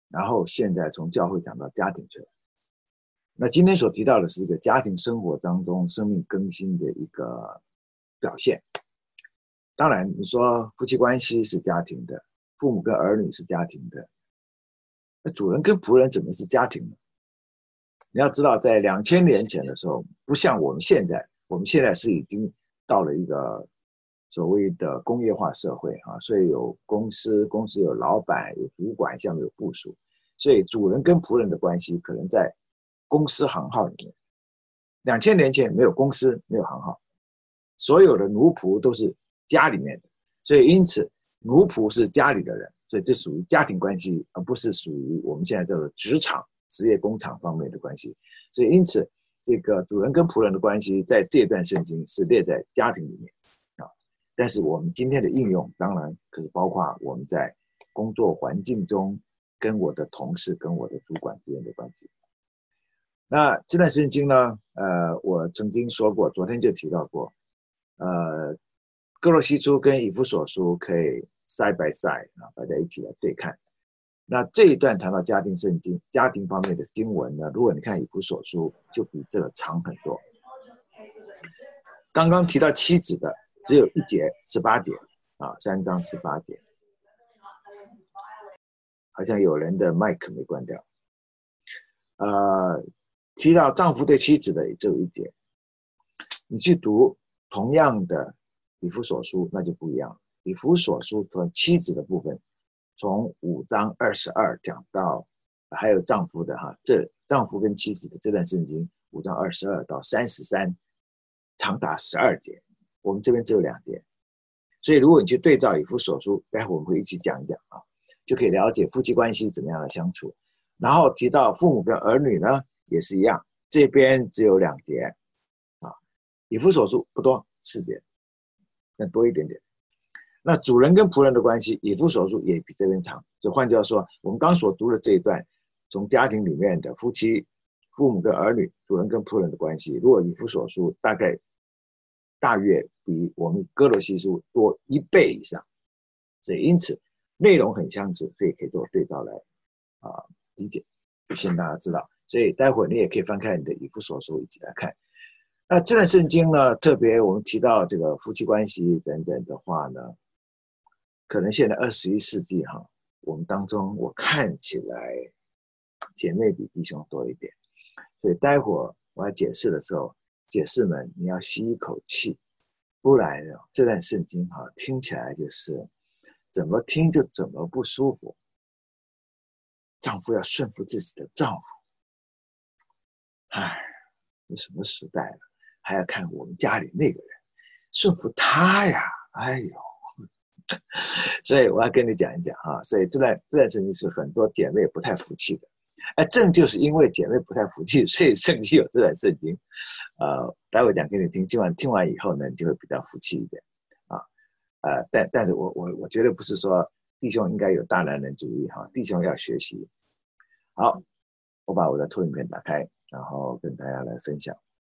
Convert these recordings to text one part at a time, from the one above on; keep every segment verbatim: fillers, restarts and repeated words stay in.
然后现在从教会讲到家庭去了。那今天所提到的是一个家庭生活当中生命更新的一个表现。当然你说夫妻关系是家庭的，父母跟儿女是家庭的，那主人跟仆人怎么是家庭呢？你要知道在两千年前的时候，不像我们现在，我们现在是已经到了一个所谓的工业化社会啊，所以有公司，公司有老板，有主管，下面有部属，所以主人跟仆人的关系可能在公司行号里面。两千年前没有公司，没有行号，所有的奴仆都是家里面的，所以因此奴仆是家里的人，所以这属于家庭关系，而不是属于我们现在叫做职场、职业工厂方面的关系。所以因此这个主人跟仆人的关系在这段圣经是列在家庭里面啊。但是我们今天的应用当然可是包括我们在工作环境中跟我的同事跟我的主管之间的关系。那这段圣经呢，呃，我曾经说过，昨天就提到过，呃，哥罗西书跟以弗所书可以 side by side 啊，摆在一起来对看。那这一段谈到家庭圣经、家庭方面的经文呢，如果你看以弗所书，就比这个长很多。刚刚提到妻子的只有一节十八节啊，三章十八节，好像有人的麦克没关掉。呃，提到丈夫对妻子的也只有一节，你去读同样的以弗所书那就不一样。以弗所书从妻子的部分，从五章二十二讲到，还有丈夫的哈，这丈夫跟妻子的这段圣经五章二十二到三十三，长达十二节，我们这边只有两节。所以如果你去对照以弗所书，待会我们会一起讲一讲啊，就可以了解夫妻关系怎么样的相处。然后提到父母跟儿女呢，也是一样，这边只有两节啊，以弗所书不多，四节，但多一点点。那主人跟仆人的关系，以弗所书也比这边长。就换句话说，我们刚所读的这一段，从家庭里面的夫妻、父母跟儿女、主人跟仆人的关系，如果以弗所书大概大约比我们哥罗西书多一倍以上，所以因此内容很相似，所以可以做对照来啊、呃、理解，先大家知道。所以待会儿你也可以翻开你的以弗所书一起来看。那这段圣经呢，特别我们提到这个夫妻关系等等的话呢，可能现在二十一世纪哈，我们当中我看起来姐妹比弟兄多一点，所以待会儿我要解释的时候，解释们你要吸一口气，不然这段圣经哈听起来就是怎么听就怎么不舒服。丈夫要顺服自己的丈夫，唉，这什么时代了，还要看我们家里那个人顺服他呀，哎呦。所以我要跟你讲一讲啊，所以这段这段圣经是很多姐妹不太服气的，哎，正就是因为姐妹不太服气，所以圣经有这段圣经，呃，待会讲给你听，今晚听完以后呢，你就会比较服气一点啊，呃，但但是我我我觉得不是说弟兄应该有大男人主义哈，弟兄要学习。好，我把我的投影片打开，然后跟大家来分享。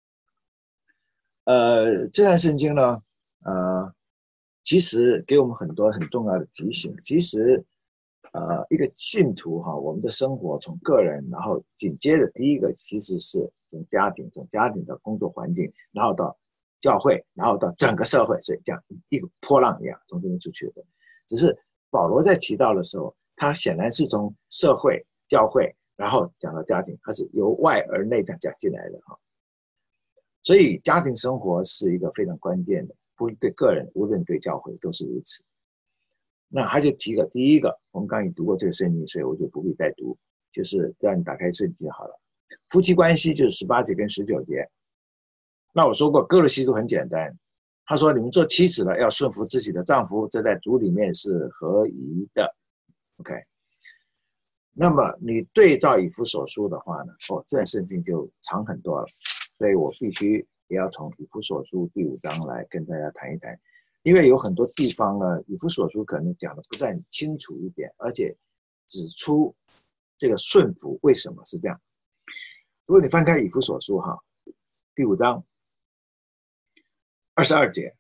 呃，这段圣经呢，呃。其实给我们很多很重要的提醒。其实，呃，一个信徒哈，我们的生活从个人，然后紧接着第一个其实是从家庭，从家庭到工作环境，然后到教会，然后到整个社会，所以这样一个波浪一样从这边出去的。只是保罗在提到的时候，他显然是从社会、教会，然后讲到家庭，他是由外而内的讲进来的哈。所以家庭生活是一个非常关键的。不论对个人，无论对教会都是如此。那他就提了第一个，我们刚刚也读过这个圣经，所以我就不必再读，就是让你打开圣经好了。夫妻关系就是十八节跟十九节。那我说过，哥罗西书很简单，他说你们做妻子的要顺服自己的丈夫，这在主里面是合宜的。OK， 那么你对照以弗所书的话呢，哦，这段圣经就长很多了，所以我必须。也要从以弗所书第五章来跟大家谈一谈，因为有很多地方呢，以弗所书可能讲的不但清楚一点，而且指出这个顺服为什么是这样。如果你翻开以弗所书哈，第五章二十二节，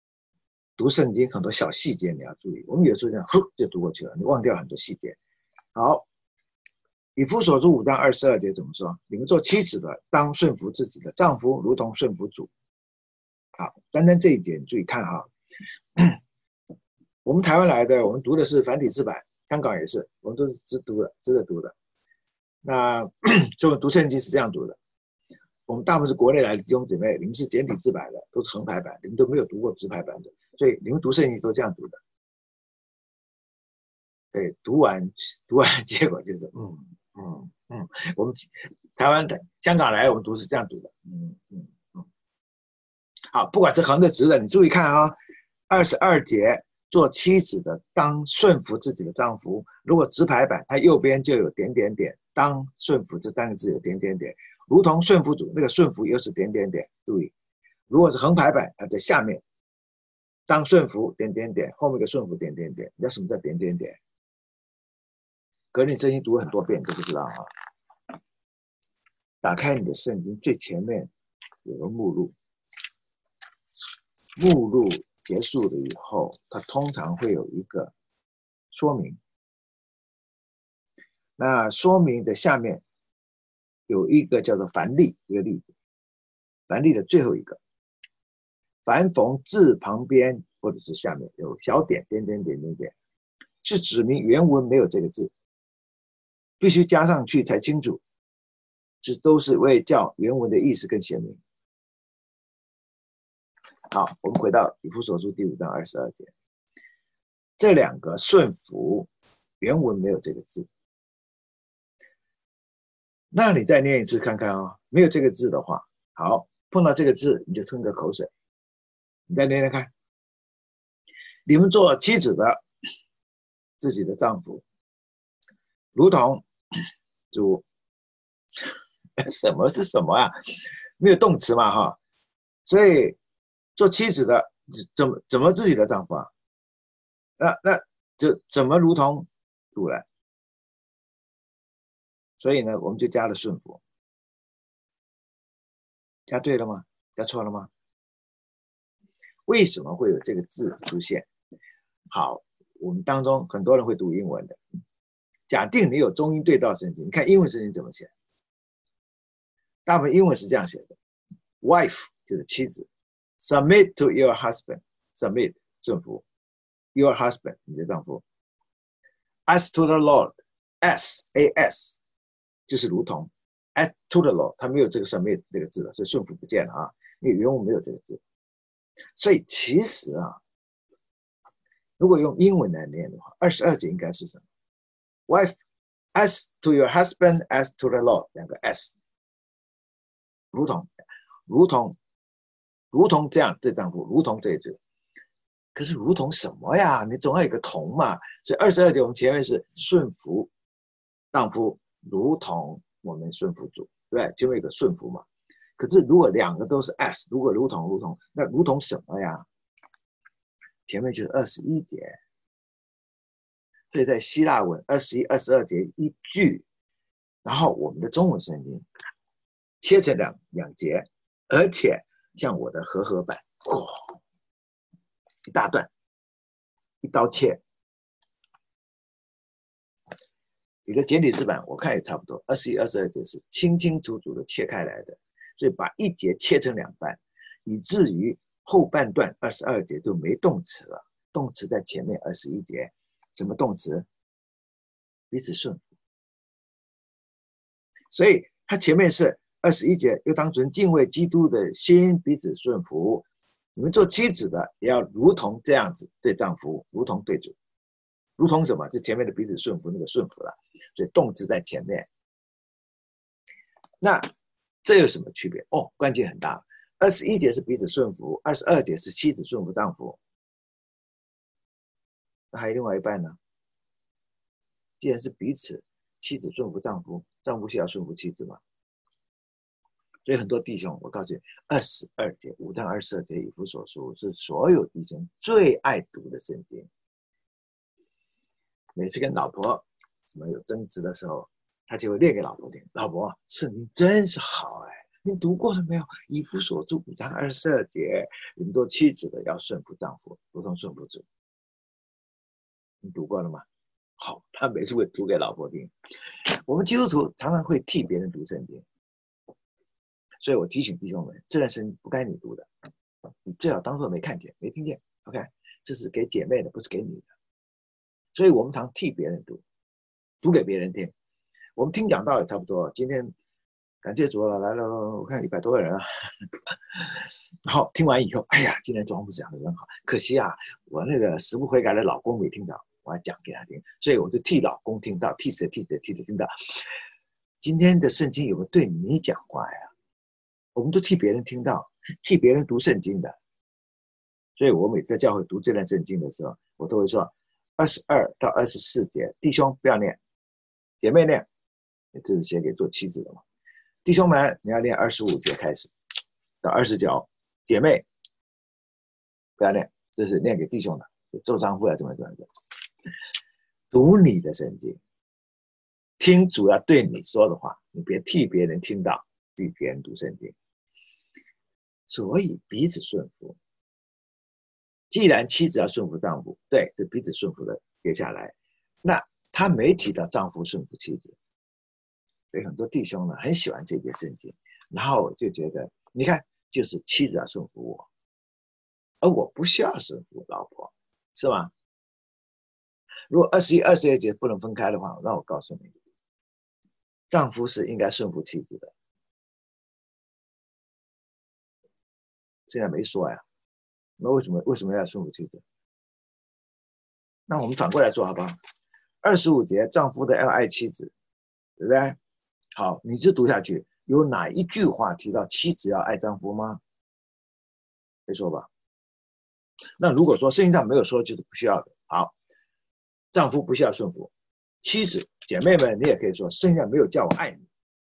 读圣经很多小细节你要注意，我们有时候这样呼就读过去了，你忘掉很多细节好，以弗所书五章二十二节怎么说？你们做妻子的，当顺服自己的丈夫，如同顺服主。好，单单这一点注意看哈。我们台湾来的，我们读的是繁体字版，香港也是，我们都是直读的，直着读的。那就读圣经是这样读的。我们大部分是国内来的弟兄姐妹，你们是简体字版的，都是横排版，你们都没有读过直排版的，所以你们读圣经都这样读的。对，读完读完结果就是嗯嗯嗯，我们台湾的香港来，我们读是这样读的，嗯嗯嗯。好，不管是横的直的，你注意看啊，二十二节，做妻子的当顺服自己的丈夫。如果直排版，它右边就有点点点，当顺服这三个字有点点点，如同顺服主，那个顺服又是点点点。注意，如果是横排版，它在下面，当顺服点点点，后面一个顺服点点点。你知道什么叫点点点？格林圣经读很多遍，都不知道啊。打开你的圣经，最前面有个目录，目录结束了以后，它通常会有一个说明。那说明的下面有一个叫做凡例，一个例子，凡例的最后一个，凡逢字旁边或者是下面有小点点点点点点，是指明原文没有这个字，必须加上去才清楚，这都是为叫原文的意思更鲜明。好，我们回到以弗所书第五章二十二节，这两个顺服原文没有这个字，那你再念一次看看啊、哦，没有这个字的话，好，碰到这个字你就吞个口水，你再念念看，你们做妻子的，自己的丈夫，如同主，什么是什么啊？没有动词嘛哈，所以做妻子的怎么怎么自己的丈夫啊？那那就怎么如同主了？所以呢，我们就加了顺服，加对了吗？加错了吗？为什么会有这个字出现？好，我们当中很多人会读英文的，假定你有中英对照圣经，你看英文圣经怎么写？大部分英文是这样写的 ，wife 就是妻子 ，submit to your husband，submit 顺服 ，your husband 你的丈夫 ，as to the Lord，s a s 就是如同 ，as to the Lord， 它没有这个 submit 这个字了，所以顺服不见了啊，因为原文没有这个字，所以其实啊，如果用英文来念的话，二十二节应该是什么 ？wife as to your husband as to the Lord， 两个 s。如同，如同，如同这样对丈夫，如同对主。可是如同什么呀？你总要有个同嘛。所以二十二节我们前面是顺服丈夫，如同我们顺服主，对不对？前面有个顺服嘛。可是如果两个都是 as， 如果如同如同，那如同什么呀？前面就是二十一节。所以在希腊文二十一、二十二节一句，然后我们的中文圣经切成两两节，而且像我的和合版，哦，一大段，一刀切。你的简体字版我看也差不多，二十一、二十二节是清清楚楚的切开来的，所以把一节切成两半，以至于后半段二十二节就没动词了，动词在前面二十一节，什么动词？彼此顺服。所以它前面是二十一节，又当存敬畏基督的心彼此顺服。你们做妻子的也要如同这样子对丈夫，如同对主，如同什么？就前面的彼此顺服那个顺服了，所以动词在前面。那这有什么区别？哦，关键很大。二十一节是彼此顺服，二十二节是妻子顺服丈夫。那还有另外一半呢？既然是彼此，妻子顺服丈夫，丈夫需要顺服妻子嘛？所以很多弟兄，我告诉你，二十二节、五章二十二节以弗所书是所有弟兄最爱读的圣经。每次跟老婆什么有争执的时候，他就会念给老婆听。老婆，圣经真是好哎，你读过了没有？以弗所书五章二十二节，你们做妻子的要顺服丈夫，如同顺服主。你读过了吗？ 好，他每次会读给老婆听。我们基督徒常常会替别人读圣经，所以我提醒弟兄们，这段圣经不该你读的，你最好当作没看见、没听见。OK， 这是给姐妹的，不是给你的。所以我们常替别人读，读给别人听。我们听讲道也差不多。今天感谢主了，来了，我看一百多个人啊。然后听完以后，哎呀，今天庄牧师讲的很好，可惜啊，我那个死不悔改的老公没听到，我要讲给他听，所以我就替老公听到，替谁替谁替谁听到。今天的圣经有没有对你讲话呀？我们都替别人听到，替别人读圣经的。所以我每次在教会读这段圣经的时候，我都会说二十二到二十四节，弟兄不要念，姐妹念，这是写给做妻子的嘛。弟兄们，你要念二十五节开始到二十九，姐妹不要念，这是念给弟兄的，做丈夫要怎么怎么怎么读你的圣经，听主要对你说的话，你别替别人听到，替别人读圣经。所以彼此顺服。既然妻子要顺服丈夫，对，是彼此顺服的。接下来，那他没提到丈夫顺服妻子，所以很多弟兄呢很喜欢这节圣经，然后就觉得，你看，就是妻子要顺服我，而我不需要顺服老婆，是吗？如果二十一、二十二节不能分开的话，那我告诉你，丈夫是应该顺服妻子的。现在没说呀，那为什么为什么要顺服妻子？那我们反过来做好不好？二十五节，丈夫的要爱妻子，对不对？好，你就读下去，有哪一句话提到妻子要爱丈夫吗？没说吧？那如果说圣经上没有说，就是不需要的。好，丈夫不需要顺服妻子，姐妹们，你也可以说，圣经上没有叫我爱你，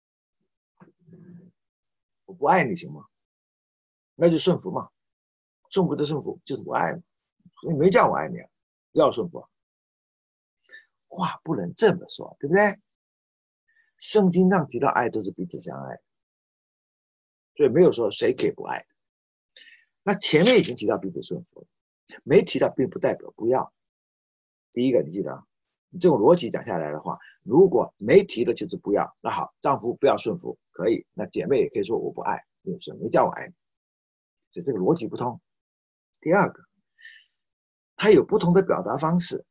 我不爱你行吗？那就顺服嘛，顺服的顺服就是不爱嘛，所以没叫我爱你啊，要顺服。话不能这么说，对不对？圣经上提到爱都是彼此相爱，所以没有说谁可以不爱的。那前面已经提到彼此顺服，没提到并不代表不要。第一个你记得，你这种逻辑讲下来的话，如果没提的就是不要，那好，丈夫不要顺服可以，那姐妹也可以说我不爱，因为没叫我爱你，所以这个逻辑不通。第二个，它有不同的表达方式，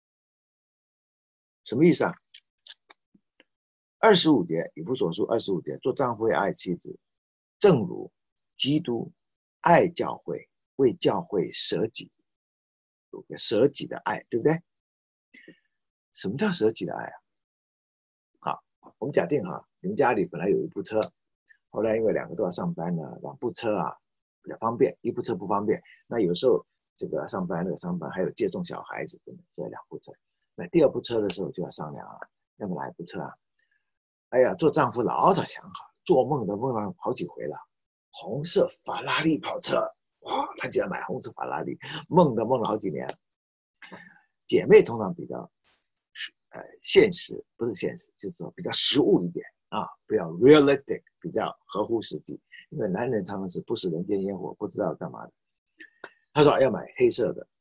什么意思啊？二十五节，以弗所书二十五节，做丈夫要爱妻子，正如基督爱教会，为教会舍己，有个舍己的爱，对不对？什么叫舍己的爱啊？好，我们假定哈，你们家里本来有一部车，后来因为两个都要上班呢，两部车啊比较方便，一部车不方便，那有时候这个上班那个上班还有接送小孩子，对不对？所以两部车。那第二部车的时候就要商量啊，要不哪一部车啊？哎呀，做丈夫老早想好，做梦都梦了好几回了，红色法拉利跑车，哇，他就要买红色法拉利，梦都梦了好几年。姐妹通常比较呃现实，不是现实，就是说比较实务一点啊，比较 realistic， 比较合乎实际。因为男人常常是不食人间烟火，不知道干嘛的。他说要买黑色的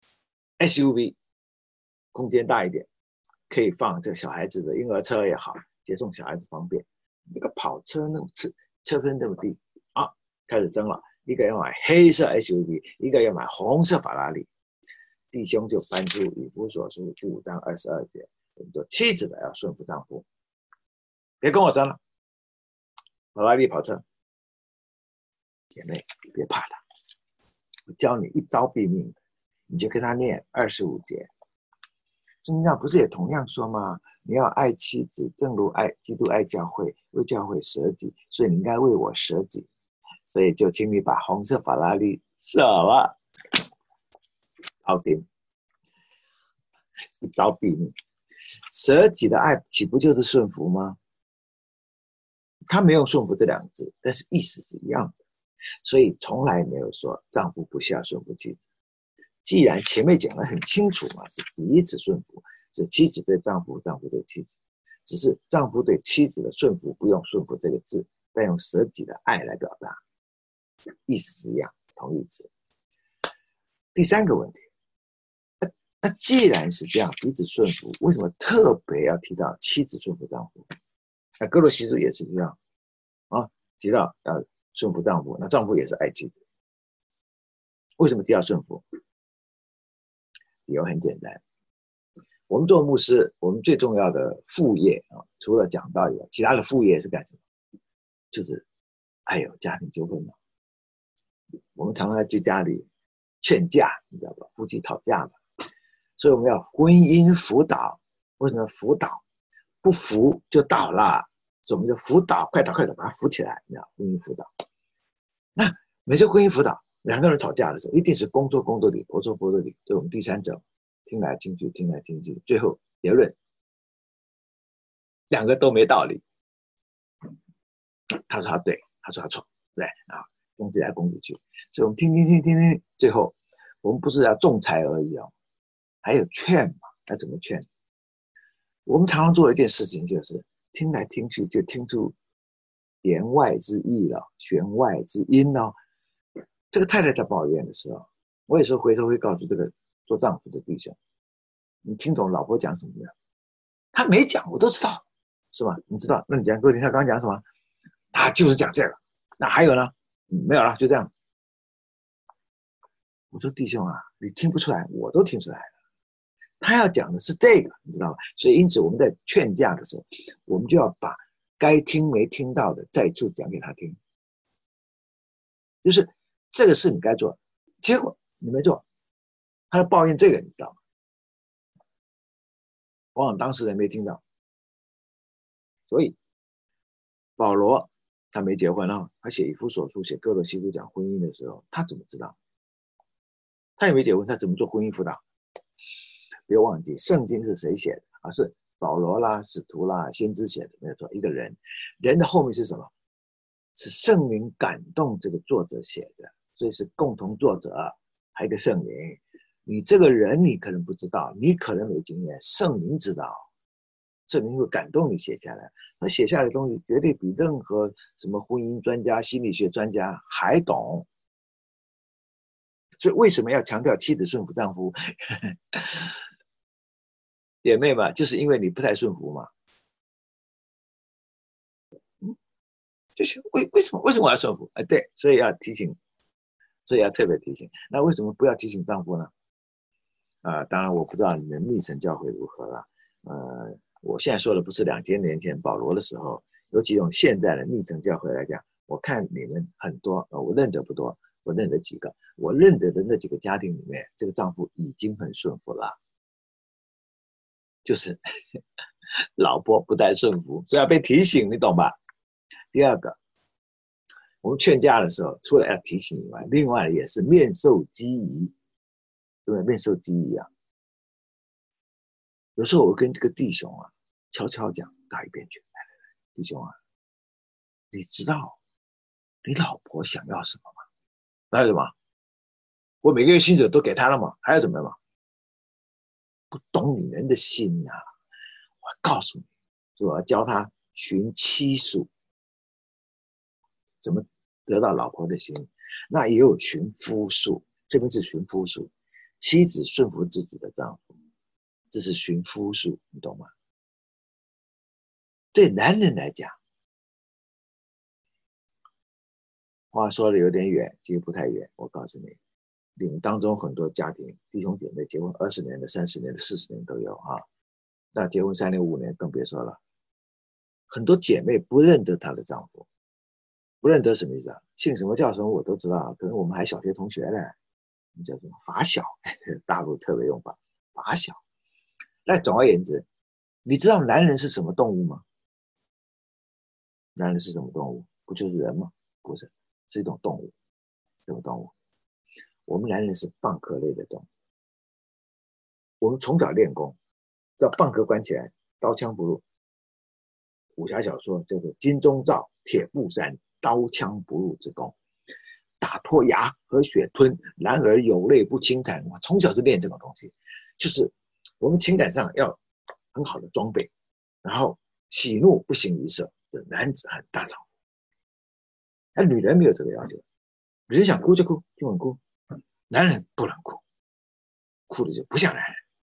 S U V， 空间大一点，可以放这个小孩子的婴儿车也好，接送小孩子方便。那个跑车那种车车分那么低啊，开始争了。一个要买黑色 S U V， 一个要买红色法拉利。弟兄就搬出以弗所书第五章二十二节，我们说妻子的要顺服丈夫，别跟我争了。法拉利跑车，姐妹别怕他，我教你一招毙命，你就跟他念二十五节。圣经上不是也同样说吗？你要爱妻子，正如爱基督爱教会，为教会舍己，所以你应该为我舍己。所以就请你把红色法拉利舍了，搞定，一招毙命。舍己的爱岂不就是顺服吗？他没有顺服这两个字，但是意思是一样的，所以从来没有说丈夫不需要顺服妻子。既然前面讲得很清楚嘛，是彼此顺服，是妻子对丈夫，丈夫对妻子，只是丈夫对妻子的顺服不用顺服这个字，但用舍己的爱来表达，意思是一样，同义词。第三个问题， 那既然是这样，彼此顺服，为什么特别要提到妻子顺服丈夫？那哥罗西书也是一样啊，提到要顺服丈夫，那丈夫也是爱妻子。为什么提到顺服？理由很简单，我们做牧师，我们最重要的副业啊，除了讲道以外，其他的副业是干什么？就是还有家庭纠纷嘛。我们常常去家里劝架，你知道吧？夫妻吵架嘛。所以我们要婚姻辅导。为什么辅导？不扶就倒了，所以我们就辅导，快倒快倒，把它扶起来。你知道，婚姻辅导。那每次婚姻辅导，两个人吵架的时候，一定是公说公的理，婆说婆的理，对我们第三者听来听去，听来听去，最后结论，两个都没道理。他说他对，他说他错，对啊，攻击来攻击去，所以我们听听听听听，最后我们不是要仲裁而已哦，还有劝嘛，要怎么劝？我们常常做一件事情，就是听来听去就听出言外之意了，弦外之音了。这个太太在抱怨的时候，我有时候回头会告诉这个做丈夫的弟兄，你听懂老婆讲什么没有？他没讲，我都知道，是吧？你知道？那你讲给我听，他刚刚讲什么？他就是讲这个。那还有呢？嗯、没有了，就这样。我说弟兄啊，你听不出来，我都听出来了。他要讲的是这个，你知道吗？所以因此我们在劝架的时候，我们就要把该听没听到的再次讲给他听。就是这个是你该做的，结果你没做，他在抱怨这个，你知道吗？往往当事人没听到。所以保罗他没结婚啊，他写以弗所书、写哥罗西书讲婚姻的时候，他怎么知道？他也没结婚，他怎么做婚姻辅导？不要忘记，圣经是谁写的啊？是保罗啦、使徒啦、先知写的，没有错。一个人，人的后面是什么？是圣灵感动这个作者写的，所以是共同作者，还有一个圣灵。你这个人你可能不知道，你可能没经验，圣灵知道，圣灵会感动你写下来。他写下来的东西绝对比任何什么婚姻专家、心理学专家还懂。所以为什么要强调妻子顺服丈夫？姐妹嘛，就是因为你不太顺服嘛。嗯，就是为为什么为什么我要顺服？啊，对，所以要提醒，所以要特别提醒。那为什么不要提醒丈夫呢？啊、呃，当然我不知道你们密城教会如何了。呃，我现在说的不是两千年前保罗的时候，尤其用现在的密城教会来讲，我看你们很多，呃，我认得不多，我认得几个，我认得的那几个家庭里面，这个丈夫已经很顺服了，就是老婆不太顺服，所以要被提醒，你懂吧？第二个，我们劝架的时候，除了要提醒以外，另外也是面授机宜，对不对？面授机宜啊。有时候我跟这个弟兄啊，悄悄讲到一边去，来来来，弟兄啊，你知道你老婆想要什么吗？还有什么？我每个月薪水都给她了嘛，还要怎么样嘛？不懂女人的心啊！我告诉你，我要教他寻妻术，怎么得到老婆的心？那也有寻夫术，这边是寻夫术，妻子顺服自己的丈夫，这是寻夫术，你懂吗？对男人来讲，话说的有点远，其实不太远。我告诉你，你们当中很多家庭弟兄姐妹结婚二十年的、三十年的、四十年都有啊。那结婚三年、五年更别说了。很多姐妹不认得她的丈夫，不认得什么意思啊？姓什么叫什么我都知道，可能我们还小学同学呢。叫什么发小？大陆特别用法，发小。那总而言之，你知道男人是什么动物吗？男人是什么动物？不就是人吗？不是，是一种动物。什么动物？我们男人是蚌壳类的动物。我们从小练功，叫蚌壳关起来，刀枪不入。武侠小说叫做金钟罩铁布衫，刀枪不入之功。打脱牙和血吞，然而有泪不轻弹。我从小就练这种东西，就是我们情感上要很好的装备，然后喜怒不形于色，男子汉大丈夫。那女人没有这个要求，女人想哭就哭，就很哭，男人不能哭，哭的就不像男人。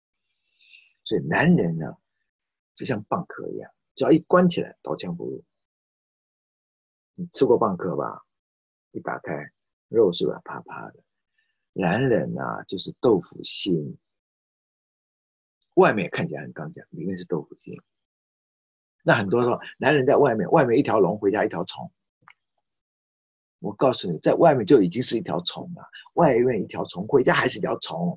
所以男人呢，就像蚌壳一样，只要一关起来，刀枪不入。你吃过蚌壳吧？一打开，肉是软趴趴的。男人啊，就是豆腐心，外面看起来很刚强，里面是豆腐心。那很多说，男人在外面，外面一条龙，回家一条虫。我告诉你，在外面就已经是一条虫了，外面一条虫，回家还是一条虫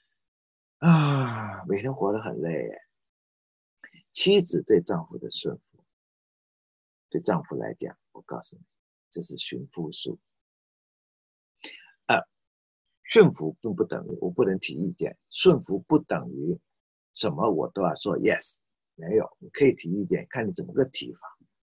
啊！每天活得很累。妻子对丈夫的顺服，对丈夫来讲，我告诉你，这是驯服术。呃，顺服并不等于我不能提意见，顺服不等于什么我都要说 yes， 没有，你可以提意见，看你怎么个提法，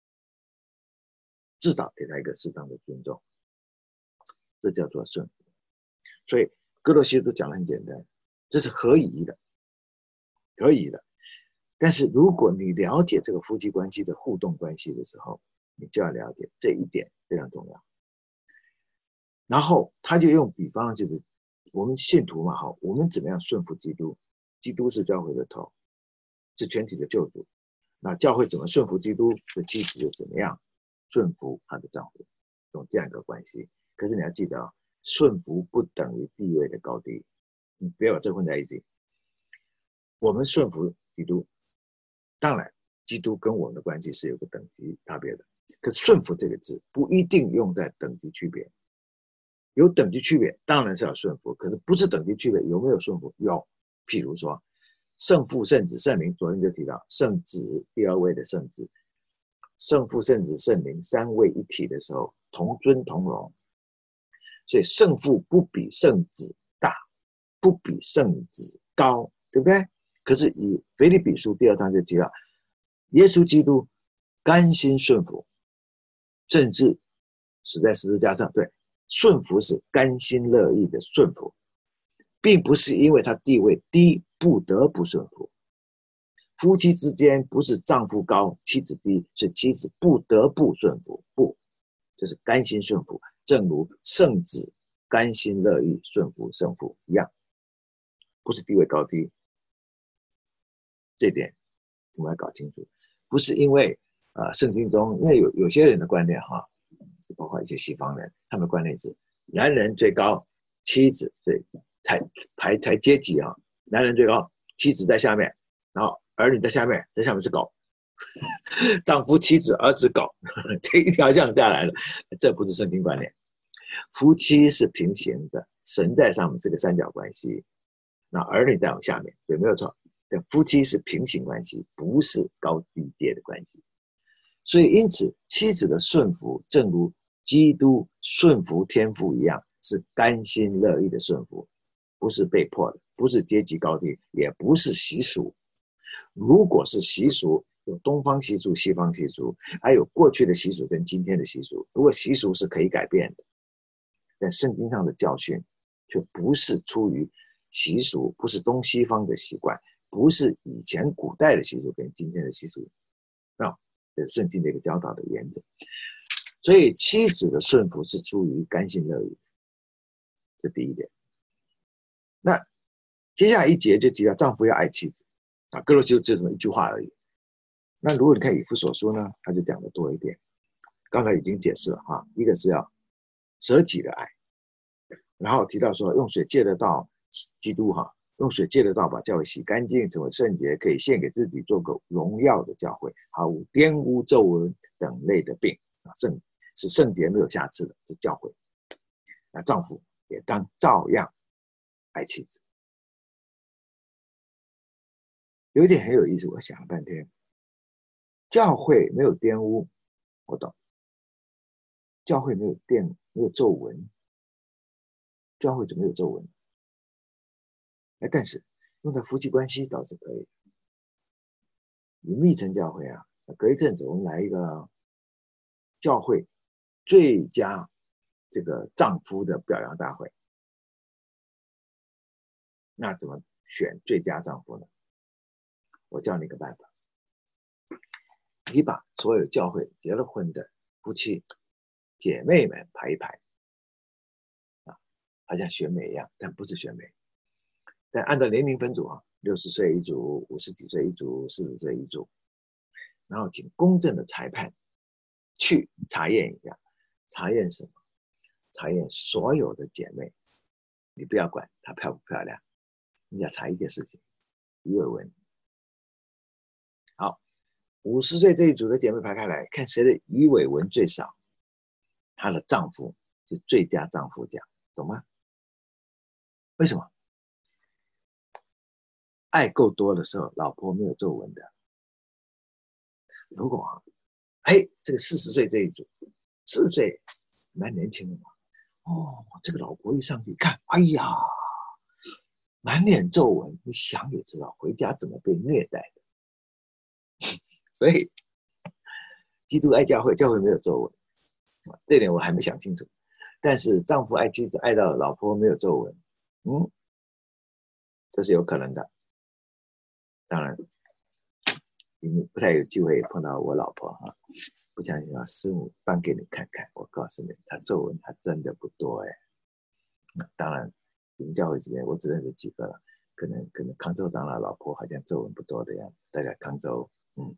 至少给他一个适当的尊重，这叫做顺服。所以哥罗西都讲得很简单，这是合宜的，可以的。但是如果你了解这个夫妻关系的互动关系的时候，你就要了解这一点非常重要。然后他就用比方，就是我们信徒嘛，好，我们怎么样顺服基督？基督是教会的头，是全体的救主。那教会怎么顺服基督的妻子又怎么样顺服她的丈夫？用这样一个关系。可是你要记得啊，顺服不等于地位的高低，你不要把这混在一起。我们顺服基督，当然基督跟我们的关系是有个等级差别的。可是顺服这个字不一定用在等级区别，有等级区别当然是要顺服，可是不是等级区别有没有顺服？有。譬如说圣父圣子圣灵，昨天就提到圣子第二位的圣子，圣父圣子圣灵三位一体的时候同尊同荣，所以圣父不比圣子大，不比圣子高，对不对？可是以腓立比书第二章就提到耶稣基督甘心顺服，甚至死在十字架上。对，顺服是甘心乐意的顺服，并不是因为他地位低不得不顺服。夫妻之间不是丈夫高妻子低，是妻子不得不顺服，不，就是甘心顺服，正如圣子甘心乐意顺服圣父一样，不是地位高低。这点我们要搞清楚，不是因为呃圣经中，因为有有些人的观念哈，包括一些西方人，他们的观念是男人最高，妻子最才排才阶级啊，男人最高，妻子在下面，然后儿女在下面，在下面是狗，丈夫、妻子、儿子、狗，这一条这下来了，这不是圣经观念。夫妻是平行的，神在上面是个三角关系，那儿女在我下面，对，没有错。但夫妻是平行关系，不是高低阶的关系。所以因此妻子的顺服正如基督顺服天父一样，是甘心乐意的顺服，不是被迫的，不是阶级高低，也不是习俗。如果是习俗，有东方习俗、西方习俗，还有过去的习俗跟今天的习俗，如果习俗是可以改变的，但圣经上的教训却不是出于习俗，不是东西方的习惯，不是以前古代的习俗跟今天的习俗啊，这是圣经的一个教导的原则。所以妻子的顺服是出于甘心乐意，这第一点。那接下来一节就提到丈夫要爱妻子啊，哥罗西就这么一句话而已。那如果你看以弗所书呢，他就讲的多一点。刚才已经解释了哈，一个是要舍己的爱，然后提到说用水借得到基督哈，用水借得到把教会洗干净，成为圣洁，可以献给自己，做个荣耀的教会，毫无玷污、皱纹等类的病啊，圣是圣洁没有瑕疵的，是教会。那丈夫也当照样爱妻子。有一点很有意思，我想了半天，教会没有玷污，我懂。教会没有玷没有皱纹，教会怎么有皱纹？哎，但是用在夫妻关系倒是可以。以密城教会啊，隔一阵子我们来一个教会最佳这个丈夫的表扬大会。那怎么选最佳丈夫呢？我教你一个办法，你把所有教会结了婚的夫妻姐妹们排一排啊，好像选美一样，但不是选美，但按照年龄分组啊， 六十岁一组，五十几岁一组，四十岁一组，然后请公正的裁判去查验一下，查验什么？查验所有的姐妹，你不要管她漂不漂亮，你要查一件事情，鱼尾纹。好，五十岁这一组的姐妹排开来，看谁的鱼尾纹最少，她的丈夫就最佳丈夫奖，懂吗？为什么？爱够多的时候，老婆没有皱纹的。如果啊，哎，这个四十岁这一组，四十岁蛮年轻的嘛，哦，这个老婆一上去看，哎呀，满脸皱纹，你想也知道回家怎么被虐待的。所以，基督爱教会，教会没有皱纹，这点我还没想清楚。但是丈夫爱妻子，爱到老婆没有皱纹，嗯，这是有可能的。当然，你们不太有机会碰到我老婆哈，不相信啊，师母翻给你看看，我告诉你，她皱纹她真的不多哎。当然，你们教会这边我只认识几个了，可能可能康州长老老婆好像皱纹不多的样子，大概康州，嗯。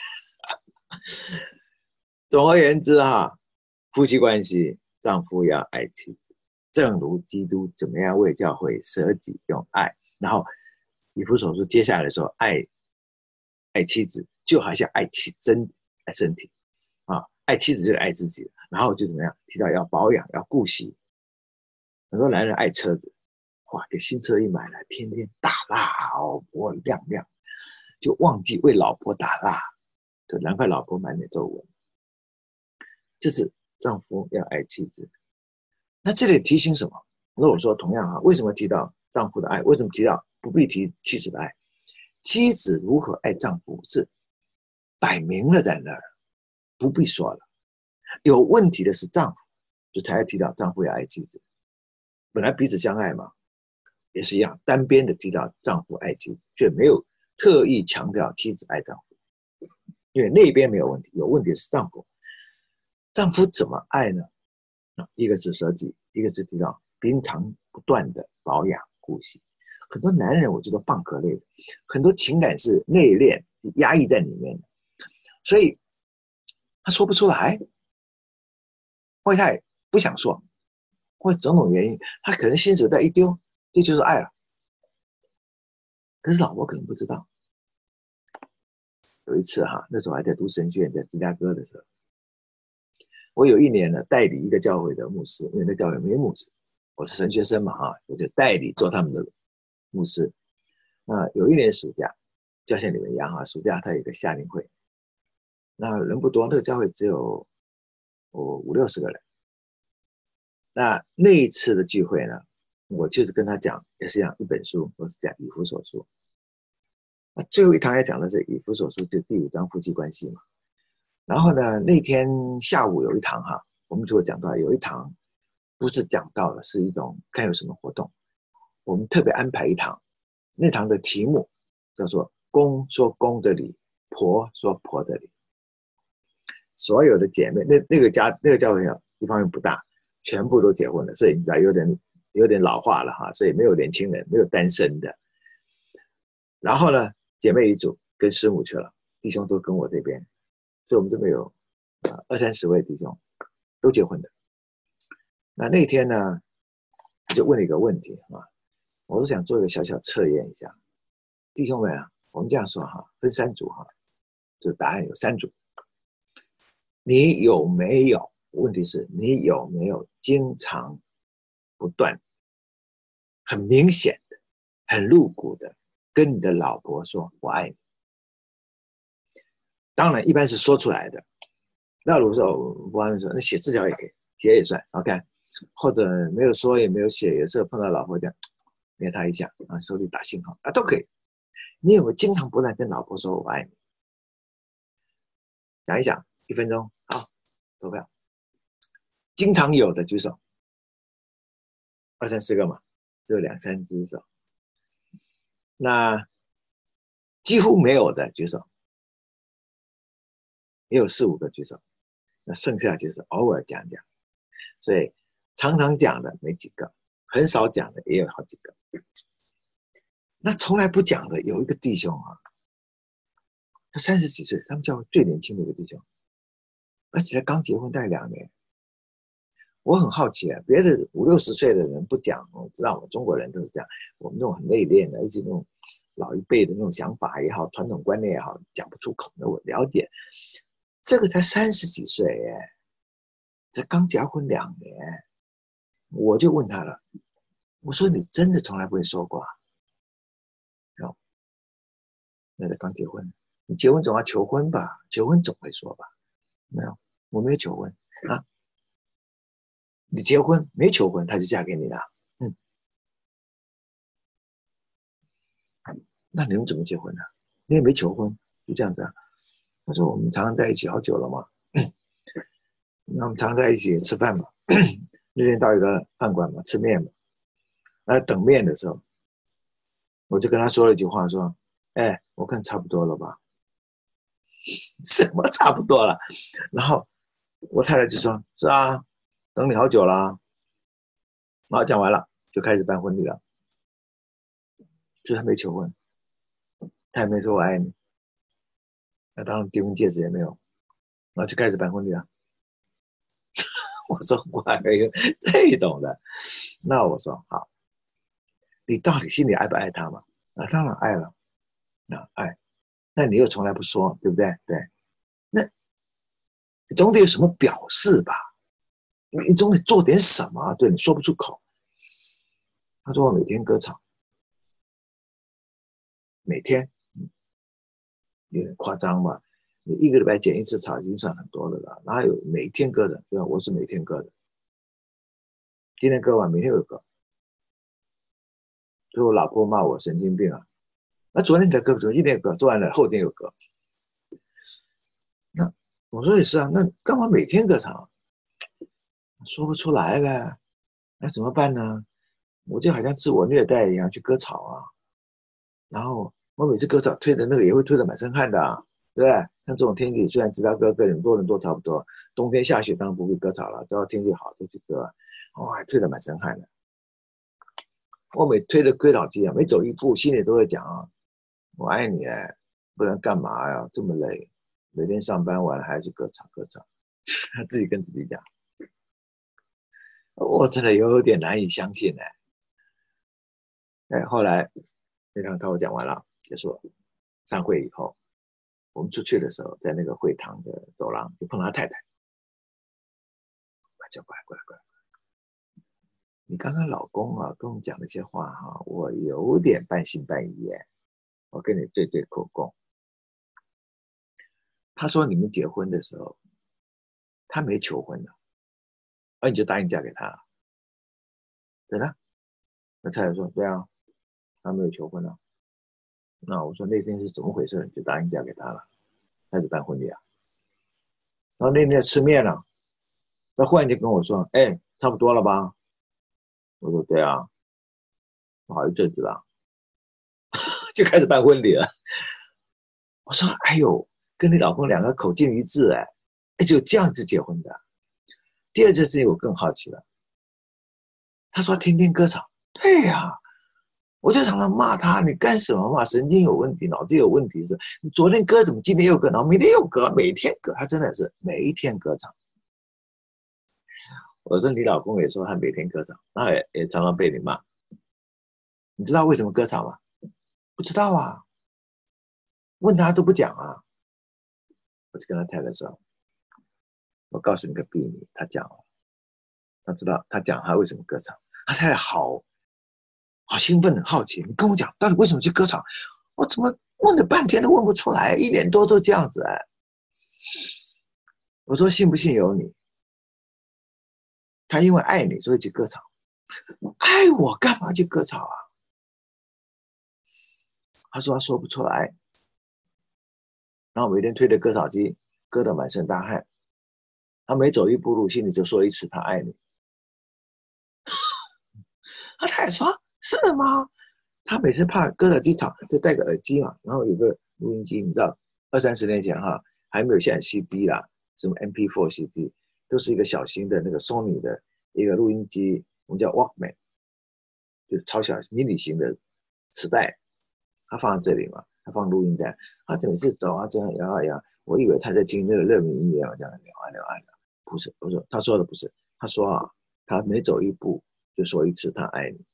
总而言之哈，夫妻关系，丈夫要爱妻子，正如基督怎么样为教会舍己用爱，然后以弗所书接下来说爱爱妻子，就好像爱妻身爱身体啊，爱妻子就是爱自己，然后就怎么样提到要保养要顾惜。很多男人爱车子，哇，给新车一买了，天天打蜡哦，我亮亮，就忘记为老婆打蜡，就难怪老婆满脸皱纹。这是丈夫要爱妻子。那这里提醒什么？那我说同样哈，为什么提到丈夫的爱？为什么提到不必提妻子的爱？妻子如何爱丈夫是摆明了在那儿，不必说了。有问题的是丈夫，就才要提到丈夫要爱妻子。本来彼此相爱嘛，也是一样，单边的提到丈夫爱妻子，却没有特意强调妻子爱丈夫，因为那边没有问题，有问题的是丈夫。丈夫怎么爱呢？一个是舍己，一个是提到平常不断的保养顾惜。很多男人我觉得蚌壳类的，很多情感是内敛压抑在里面的，所以他说不出来，或者他也不想说，或者种种原因，他可能心手袋一丢，这就是爱了。可是老婆可能不知道。有一次哈，那时候还在读神学院，在芝加哥的时候，我有一年呢代理一个教会的牧师，因为那教会没牧师，我是神学生嘛哈，我就代理做他们的牧师。那有一年暑假，就像你们一样哈，暑假他有一个夏令会，那人不多，那个教会只有我五六十个人。那那一次的聚会呢，我就是跟他讲，也是讲一本书，我是讲以弗所书。那最后一堂要讲的是以弗所书，就第五章夫妻关系嘛。然后呢，那天下午有一堂哈，我们就会讲到有一堂不是讲到的，是一种看有什么活动，我们特别安排一堂，那堂的题目叫做公说公的理，婆说婆的理。所有的姐妹，那那个家那个教会一方面不大，全部都结婚了，所以你知道有点有点老化了哈，所以没有年轻人，没有单身的。然后呢，姐妹一组跟师母去了，弟兄都跟我这边，所以我们这边有呃二三十位弟兄都结婚的。那那天呢，他就问了一个问题啊，我都想做一个小小测验一下，弟兄们啊，我们这样说哈，分三组哈，就答案有三组。你有没有？问题是你有没有经常不断、很明显的、很露骨的跟你的老婆说“我爱你”？当然，一般是说出来的。那如果说不按说，那写字条也可以，写也算 ，OK。或者没有说也没有写，有时候碰到老婆讲，捏他一下啊，手里打信号啊，都可以。你有没有经常不断跟老婆说“我爱你”？想一想，一分钟，好，投票。经常有的举手，二三十个嘛，只有两三只手。那几乎没有的举手，也有四五个举手。那剩下就是偶尔讲讲，所以常常讲的没几个，很少讲的也有好几个。 那从来不讲的有一个弟兄啊，他三十几岁，他们教会最年轻的一个弟兄，而且他刚结婚大概两年。我很好奇啊，别的五六十岁的人不讲，我知道我们中国人都是这样，我们这种很内敛的，而且那种老一辈的那种想法也好，传统观念也好，讲不出口的，我了解。这个才三十几岁耶，这刚结婚两年，我就问他了，我说你真的从来不会说过啊？哦，那他刚结婚，你结婚总要求婚吧？求婚总会说吧？没有，我没有求婚啊。你结婚没求婚，他就嫁给你了，嗯，那你们怎么结婚呢？你也没求婚，就这样子啊？他说我们常常在一起好久了嘛，那我们常常在一起吃饭嘛。那天到一个饭馆嘛，吃面嘛，那等面的时候，我就跟他说了一句话，说：“哎，我看差不多了吧？”什么差不多了？然后我太太就说：“是啊，等你好久了啊。”然后讲完了，就开始办婚礼了。就他没求婚，他也没说我爱你，那当然订婚戒指也没有，然后就开始办婚礼了。我说我还没有这种的，那我说好，你到底心里爱不爱他嘛？啊，当然爱了，啊爱，那你又从来不说，对不对？对，那你总得有什么表示吧？你总得做点什么，对，你说不出口。他说我每天割草，每天，嗯，有点夸张吧？你一个礼拜剪一次草已经算很多的了，哪有每天割的？对吧？我是每天割的，今天割完，明天又割。所以我老婆骂我神经病啊！那昨天才割，昨天一天割，做完了后天又割。那我说也是啊，那干嘛每天割草？说不出来呗，那怎么办呢？我就好像自我虐待一样去割草啊，然后我每次割草推的那个也会推得满身汗的啊，对不对？像这种天气，虽然知道割割很多人都差不多，冬天下雪当然不会割草了，只要天气好就去割，哦，还推得满身汗的。我每推着割草机啊，每走一步心里都会讲啊，我爱你哎，不然干嘛呀？这么累，每天上班完了还要去割草割草，他自己跟自己讲，我真的有点难以相信哎。哎，后来那场他我讲完了，结束了，散会以后，我们出去的时候，在那个会堂的走廊就碰到他太太，快叫过来过来过来，你刚刚老公啊跟我们讲那些话哈、啊，我有点半信半疑耶，我跟你对对口供。他说你们结婚的时候，他没求婚呢，而你就答应嫁给他了，对的？那太太说对啊，他没有求婚啊。那我说那天是怎么回事？你就答应嫁给他了，开始办婚礼啊。然后那天吃面了，他忽然就跟我说：“哎，差不多了吧？”我说：“对啊，好一阵子了。”就开始办婚礼了。我说：“哎呦，跟你老公两个口径一致哎，哎就这样子结婚的。”第二件事情我更好奇了，他说天天割草，对呀、啊，我就常常骂他，你干什么嘛？神经有问题，脑子有问题是？你昨天割怎么今天又割，然后明天又割，每天割，他真的是每一天割草。我说你老公也说他每天割草，那也也常常被你骂。你知道为什么割草吗？不知道啊，问他都不讲啊。我就跟他太太说，我告诉你个秘密，他讲了，他知道他讲他为什么割草，他太太好好兴奋很好奇，你跟我讲到底为什么去割草？我怎么问了半天都问不出来，一年多都这样子哎。我说信不信由你，他因为爱你所以去割草，爱我干嘛去割草啊？他说他说不出来，然后每天推着割草机割得满身大汗，他每走一步路心里就说一次他爱你。他太太说是的吗？他每次怕割草机吵就戴个耳机嘛，然后有个录音机，你知道二三十年前哈还没有现在 C D 啦，什么 M P 四 C D 都是一个小型的那个 Sony 的一个录音机，我们叫 Walkman，就是超小迷你型的磁带， 他放在这里嘛，他放录音带，他每次走啊这样摇啊摇，我以为他在听那个热门音乐嘛，这样摇啊摇啊摇，不是不是，他说的不是，他说啊，他每走一步就说一次他爱你。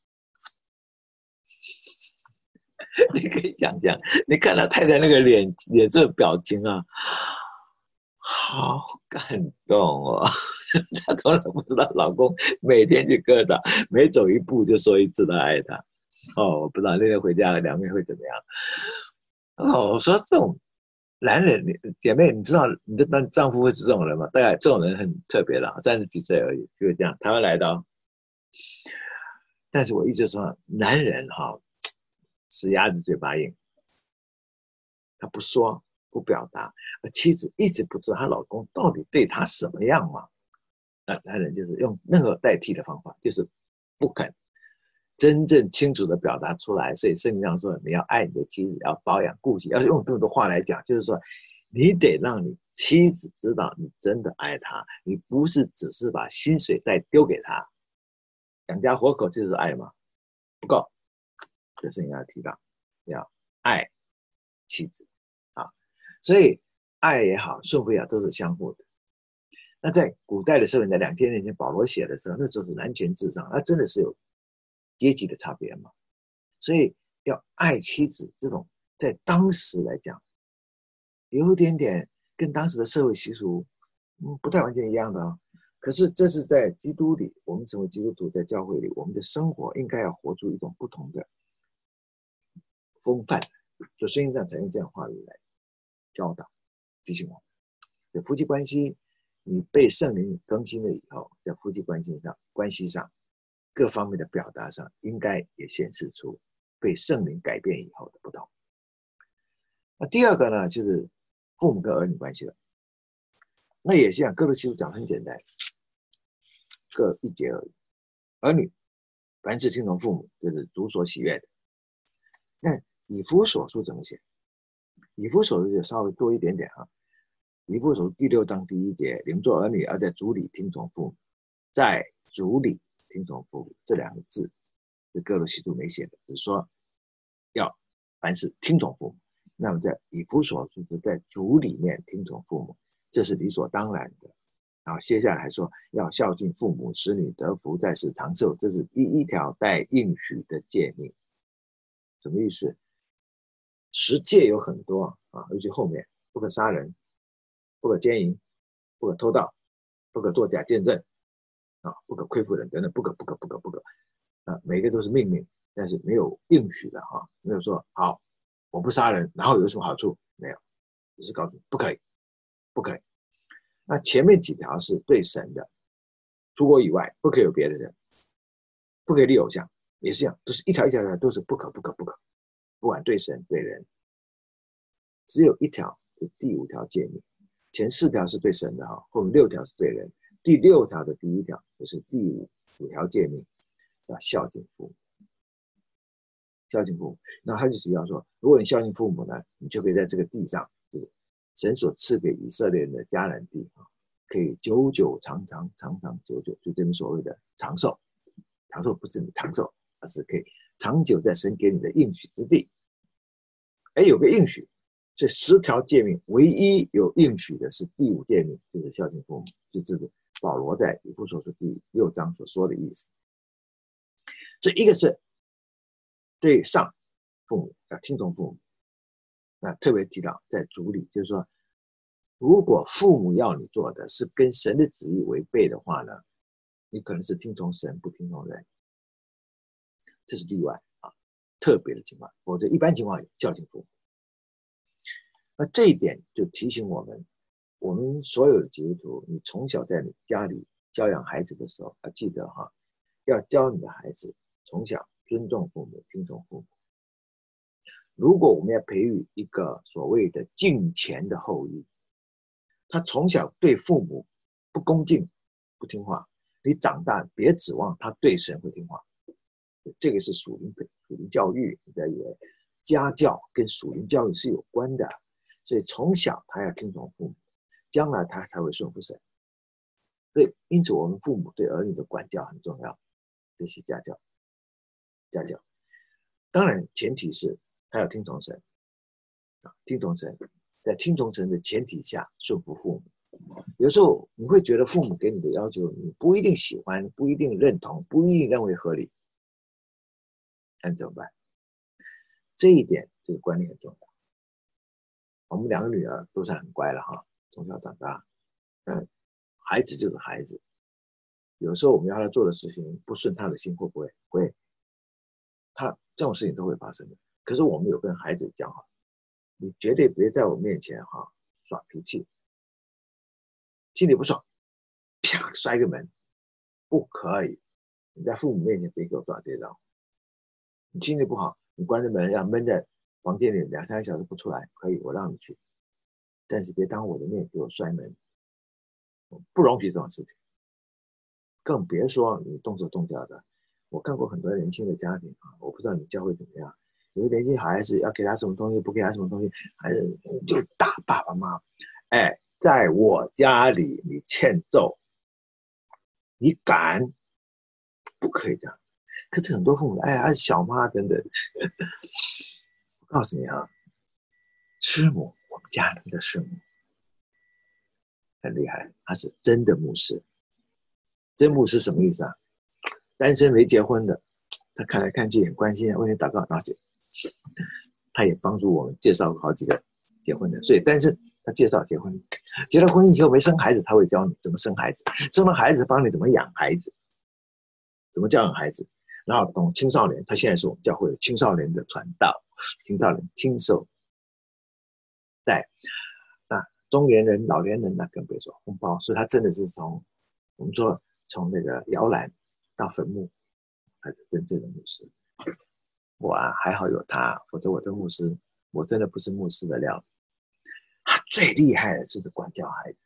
你可以想象，你看到太太那个脸脸这个表情啊，好感动哦！她从来不知道老公每天去割她，每走一步就说一次的爱她。哦，我不知道那天回家了，两个人会怎么样？哦，我说这种男人，姐妹，你知道你的男丈夫会是这种人吗？大概这种人很特别的，三十几岁而已，就是这样。台湾来的、哦，但是我一直说，男人哈、哦，死鸭子嘴巴硬，他不说不表达，而妻子一直不知道她老公到底对她什么样嘛。那男人就是用任何代替的方法，就是不肯真正清楚的表达出来。所以圣经上说，你要爱你的妻子，要保养顾惜，要用这么多话来讲，就是说，你得让你妻子知道你真的爱她，你不是只是把薪水袋丢给她，养家活口就是爱嘛，不够。所以圣经要提到要爱妻子啊，所以爱也好，顺服也好，都是相互的。那在古代的时候，在两千年前保罗写的时候，那时候是男权至上，那真的是有阶级的差别嘛。所以要爱妻子，这种在当时来讲，有一点点跟当时的社会习俗，嗯，不太完全一样的啊。可是这是在基督里，我们成为基督徒，在教会里，我们的生活应该要活出一种不同的风范。就圣经上才用这样话语来教导、提醒我们。夫妻关系，你被圣灵更新了以后，在夫妻关系上、关系上各方面的表达上，应该也显示出被圣灵改变以后的不同。那第二个呢，就是父母跟儿女关系了。那也是这样，哥罗西书讲很简单，各一节而已。儿女凡事听从父母，就是主所喜悦的。那以弗所书怎么写？以弗所书就稍微多一点点哈。以弗所书第六章第一节，你们做儿女要在主里听从父母，在主里听从父母，这两个字是哥罗西书没写的，只说要凡事听从父母。那么在以弗所书是在主里面听从父母，这是理所当然的。然后接下来还说要孝敬父母，使你得福，在世长寿，这是第一条带应许的诫命。什么意思？十诫有很多啊，尤其后面不可杀人，不可奸淫，不可偷盗，不可作假见证啊，不可亏负人等等，不可不可不可不可啊，每个都是命令，但是没有应许的哈、啊，没有说好我不杀人，然后有什么好处？没有，只是告诉你不可以，不可以。那前面几条是对神的，除我以外不可以有别的人，不可以立偶像，也是这样，都是一条一条的，都是不可不可不可，不管对神对人。只有一条是第五条诫命，前四条是对神的哈，后面六条是对人。第六条的第一条就是第五五条诫命，要孝敬父母。孝敬父母，那他就提到说，如果你孝敬父母呢，你就可以在这个地上，就是神所赐给以色列人的迦南地啊，可以久久长长长长久久，就这边所谓的长寿。长寿不是你长寿，而是可以长久在神给你的应许之地。哎，有个应许，这十条诫命唯一有应许的是第五诫命，就是孝敬父母，就是保罗在以弗所书第六章所说的意思。所以一个是对上父母要听从父母，那特别提到在主里，就是说，如果父母要你做的是跟神的旨意违背的话呢，你可能是听从神不听从人，这是例外啊，特别的情况，否则一般情况孝敬父母。那这一点就提醒我们，我们所有的基督徒，你从小在你家里教养孩子的时候，要记得哈，要教你的孩子从小尊重父母，听从父母。如果我们要培育一个所谓的敬虔的后裔，他从小对父母不恭敬、不听话，你长大别指望他对神会听话。这个是属灵属灵教育，你不要以为家教跟属灵教育是有关的。所以从小他要听从父母，将来他才会顺服神。所以因此我们父母对儿女的管教很重要，这些家教家教当然前提是他要听从神啊，听从神，在听从神的前提下顺服父母。有时候你会觉得父母给你的要求，你不一定喜欢，不一定认同，不一定认为合理，那你怎么办？这一点，这个观念很重要。我们两个女儿都是很乖了哈，从小长大，嗯，孩子就是孩子，有时候我们要他做的事情不顺他的心，会不会？会，他这种事情都会发生的。可是我们有跟孩子讲好，你绝对别在我面前哈耍脾气，心里不爽，啪摔个门，不可以。你在父母面前别给我耍这招。你心情不好，你关着门要闷在房间里两三个小时不出来，可以，我让你去，但是别当我的面给我摔门，我不容许这种事情。更别说你动手动脚的。我看过很多年轻的家庭啊，我不知道你教会怎么样。有的年轻孩子要给他什么东西，不给他什么东西，还是就打爸爸妈妈。哎，在我家里你欠揍，你敢？不可以这样。可是很多父母，哎呀，小妈等等。我告诉你啊，师母，我们家那个师母很厉害，她是真的牧师。真牧师什么意思啊？单身没结婚的，他看来看去很关心，为你祷告，然后就他也帮助我们介绍好几个结婚的，所以单身他介绍结婚，结了婚以后没生孩子，他会教你怎么生孩子，生了孩子帮你怎么养孩子，怎么教养孩子，然后懂青少年，他现在是我们教会青少年的传道，青少年亲受在那中年人、老年人那更别说红包，所以他真的是从我们说从那个摇篮到坟墓，还是真正的牧师。我啊还好有他，否则我这牧师，我真的不是牧师的料。他最厉害的就是管教孩子，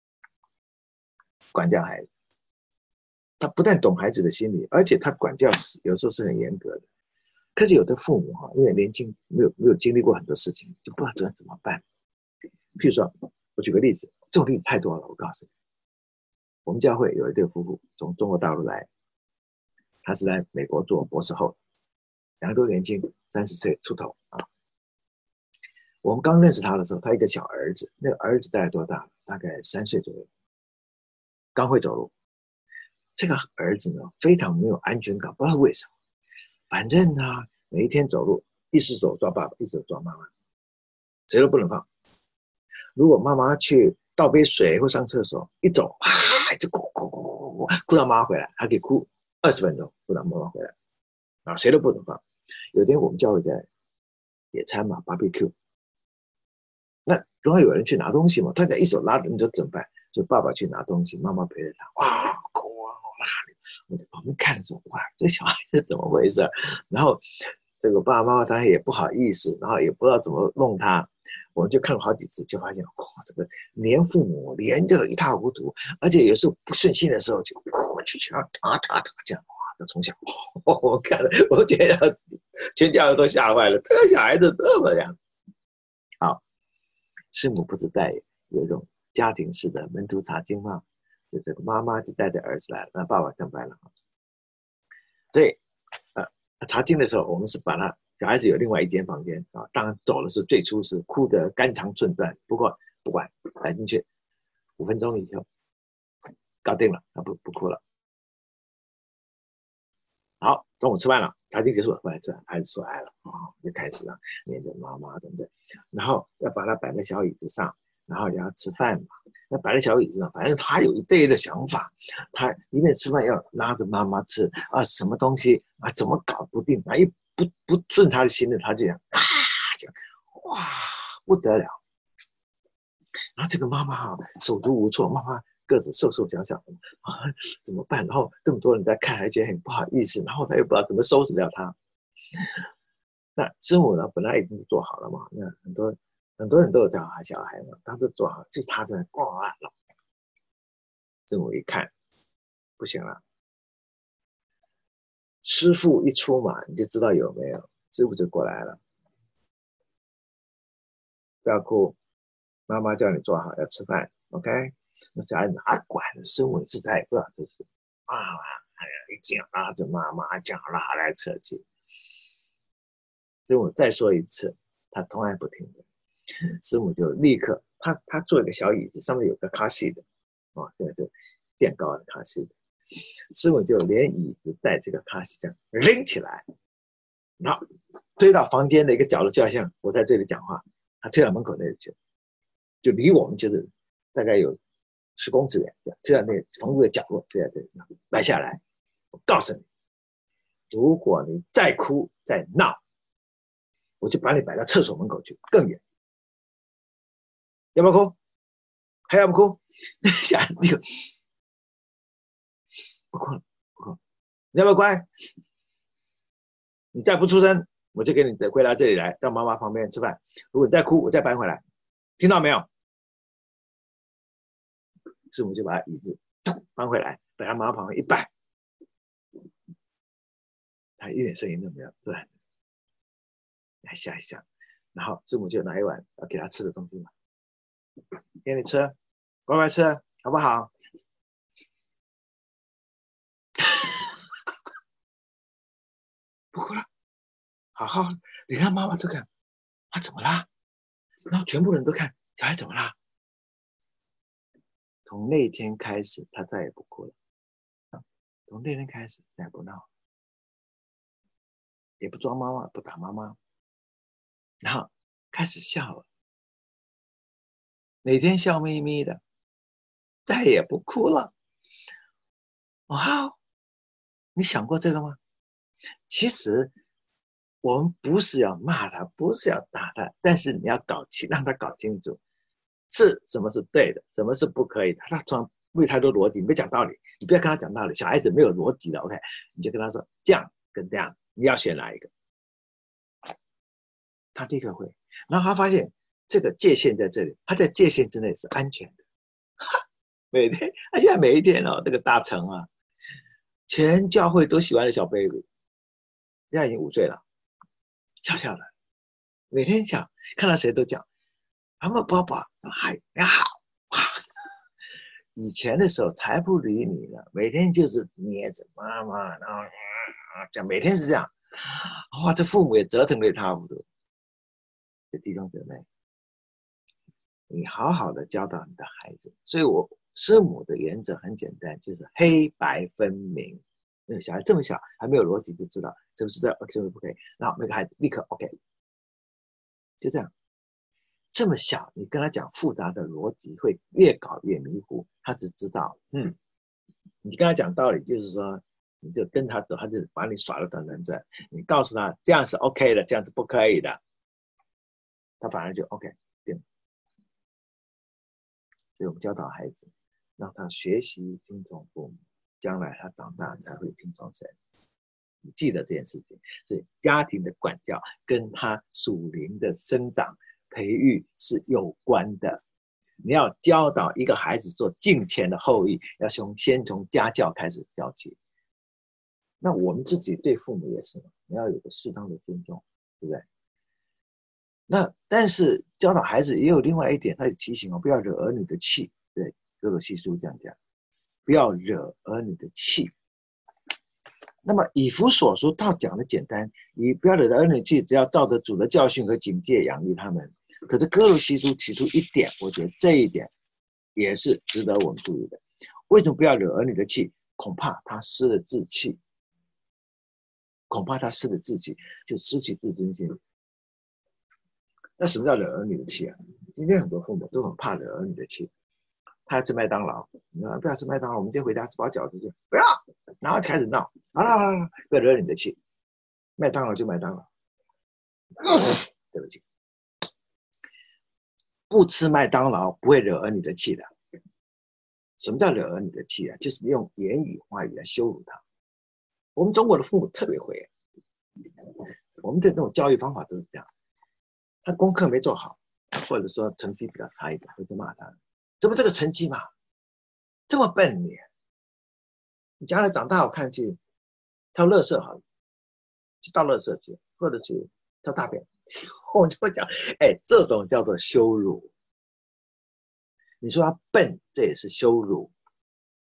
管教孩子。他不但懂孩子的心理，而且他管教有时候是很严格的。可是有的父母哈，因为年轻没有没有经历过很多事情，就不知道这怎么办。譬如说，我举个例子，这种例子太多了。我告诉你，我们教会有一对夫妇从中国大陆来，他是在美国做博士后，两个都年轻，三十岁出头啊。我们刚认识他的时候，他一个小儿子，那个儿子大概多大？大概三岁左右，刚会走路。这个儿子呢，非常没有安全感，不知道为什么。反正呢，每一天走路，一只手抓爸爸，一只手抓妈妈，谁都不能放。如果妈妈去倒杯水或上厕所，一走，啊，就哭哭哭哭哭，哭到妈妈回来，还可以哭二十分钟，哭到妈妈回来，啊，谁都不能放。有天我们教会在野餐嘛 ，barbecue。那总要有人去拿东西嘛，他在一手拉着，你说怎么办？就爸爸去拿东西，妈妈陪着他，哇，哭啊，哪里？我在旁边看的时候，哇，这小孩子怎么回事？然后这个爸爸妈妈当然也不好意思，然后也不知道怎么弄他，我们就看过好几次，就发现哇，这个连父母连这个一塌糊涂，而且有时候不顺心的时候就哭去去啊打打打这样，哇，从小我看了，我觉得全家人都吓坏了，这个小孩子这么样。好。师母不是带有一种家庭式的门徒查经吗？就这个妈妈就带着儿子来了，那爸爸上班了。对，呃，查经的时候，我们是把他小孩子有另外一间房间啊。当然走的是最初是哭得肝肠寸断，不过不管来进去，五分钟以后搞定了，他不不哭了。好，中午吃饭了，查经结束了，回来吃饭，孩子出来了啊、哦，就开始了，黏着妈妈等等，然后要把他摆在小椅子上，然后也要吃饭嘛。那摆在小椅子上，反正他有一堆的想法，他一面吃饭要拉着妈妈吃啊，什么东西啊，怎么搞不定啊，一不不顺他的心的，他就想啊，这样哇不得了。然后这个妈妈啊手足无措，妈妈个子瘦瘦小小的啊，怎么办？然后这么多人在看，而且很不好意思，然后他又不知道怎么收拾掉他。那师母呢，本来已经做好了嘛，那很多很多人都有这样小孩嘛，他都做好，就是他在哇了。师母一看，不行了，师父一出马，你就知道有没有。师父就过来了，不要哭，妈妈叫你做好要吃饭 ，OK？ 那小孩哪管呢？师母是他也不知道这是啊，哎呀，一讲拉着妈妈讲拉来扯去。 师母再说一次，他从来不听的。师母就立刻，他他坐一个小椅子，上面有个卡西的，啊，这个是垫高的卡西的。师母就连椅子带这个卡西这样拎起来，然后推到房间的一个角落，就好像我在这里讲话，他推到门口那里去，就离我们就是大概有十公尺远，推到那个房屋的角落，对啊对，摆下来。我告诉你，如果你再哭再闹，我就把你摆到厕所门口去，更远。要不要哭？还要不哭？小孩就不哭了，不哭。你要不要乖？你再不出声，我就给你回到这里来，到妈妈旁边吃饭。如果你再哭，我再搬回来，听到没有？师母就把椅子搬回来，把他妈妈旁边一摆，他一点声音都没有，对，还想一想，然后师母就拿一碗要给他吃的东西嘛，给你吃，乖乖吃，好不好？不哭了，好好，你看妈妈都看，他怎么啦？然后全部人都看，小孩怎么啦？从那天开始，他再也不哭了。从那天开始，再也不闹，也不装妈妈，不打妈妈，然后开始笑了，每天笑眯眯的，再也不哭了。哇，你想过这个吗？其实我们不是要骂他，不是要打他，但是你要搞清，让他搞清楚，是什么是对的，什么是不可以的。他装没有太多逻辑，你别讲道理，你不要跟他讲道理。小孩子没有逻辑的 ，OK， 你就跟他说这样跟这样，你要选哪一个？他立刻会，然后他发现这个界限在这里，他在界限之内是安全的。每天，他现在每一天哦，这个大成啊，全教会都喜欢的小 baby， 现在已经五岁了，笑笑的，每天讲，看到谁都讲，他们爸爸嗨你好，以前的时候才不理你呢，每天就是捏着妈妈，然后讲，每天是这样，哇，这父母也折腾的差不多。这弟兄姊妹，你好好的教导你的孩子，所以我师母的原则很简单，就是黑白分明。那个小孩这么小，还没有逻辑就知道是不是这 OK 不 OK， 然后每个孩子立刻 OK， 就这样。这么小，你跟他讲复杂的逻辑，会越搞越迷糊。他只知道，嗯，你跟他讲道理，就是说，你就跟他走，他就把你耍得团团转。你告诉他这样是 OK 的，这样是不可以的，他反而就 OK 对。所以我们教导孩子，让他学习听从父母，将来他长大才会听从神。你记得这件事情，所以家庭的管教跟他属灵的生长培育是有关的。你要教导一个孩子做敬虔的后裔，要从先从家教开始教起。那我们自己对父母也是，你要有个适当的尊重，对不对？那但是教导孩子也有另外一点，他也提醒我不要惹儿女的气。对，哥罗西书这样讲，不要惹儿女的气。那么以弗所书倒讲的简单，你不要惹儿女气，只要照着主的教训和警戒养育他们。可是哥罗西书提出一点，我觉得这一点也是值得我们注意的。为什么不要惹儿女的气？恐怕他失了志气，恐怕他失了志气，就失去自尊心。那什么叫惹儿女的气啊？今天很多父母都很怕惹儿女的气。他要吃麦当劳，你说不要吃麦当劳，我们今天回家吃包饺子去，不要，然后开始闹，好了好了，不要惹你的气，麦当劳就麦当劳，对不起，不吃麦当劳不会惹儿女的气的。什么叫惹儿女的气啊？就是用言语话语来羞辱他。我们中国的父母特别会，我们的那种教育方法都是这样，他功课没做好，或者说成绩比较差一点，会就骂他，怎么这个成绩嘛，这么笨你，你将来长大我看去挑垃圾好了，去倒垃圾去，或者去挑大便，我就会讲，哎，这种叫做羞辱。你说他笨，这也是羞辱。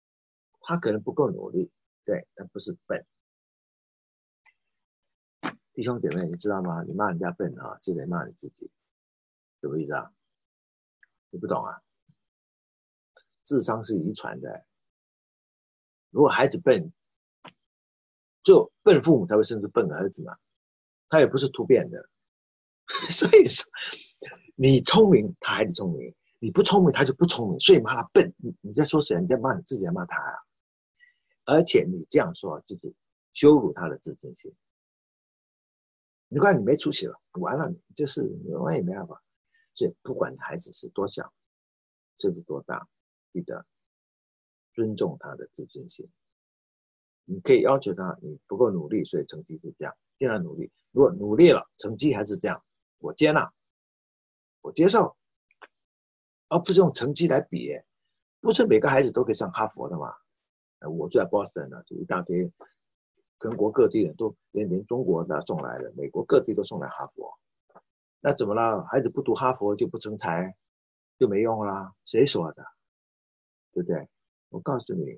他可能不够努力，对，但不是笨。 弟兄姐妹，你知道吗？你骂人家笨啊，就得骂你自己，什么意思啊？你不懂啊？智商是遗传的，如果孩子笨，就笨父母才会生出笨儿子嘛，他也不是突变的。所以说，你聪明，他孩子聪明；你不聪明，他就不聪明。所以骂他笨，你你在说谁？你在骂你自己，在骂他啊！而且你这样说，就是羞辱他的自尊心。你看你没出息了，完了，就是你永远也没办法。所以不管孩子是多小，甚至多大，记得尊重他的自尊心。你可以要求他，你不够努力，所以成绩是这样，尽量努力。如果努力了，成绩还是这样，我接纳，我接受，而不是用成绩来比。不是每个孩子都可以上哈佛的嘛？我住在 Boston 呢，就一大堆全国各地人都连连中国的送来的，美国各地都送来哈佛。那怎么了？孩子不读哈佛就不成才，就没用啦？谁说的？对不对？我告诉你，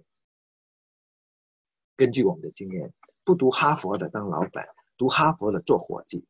根据我们的经验，不读哈佛的当老板，读哈佛的做伙计，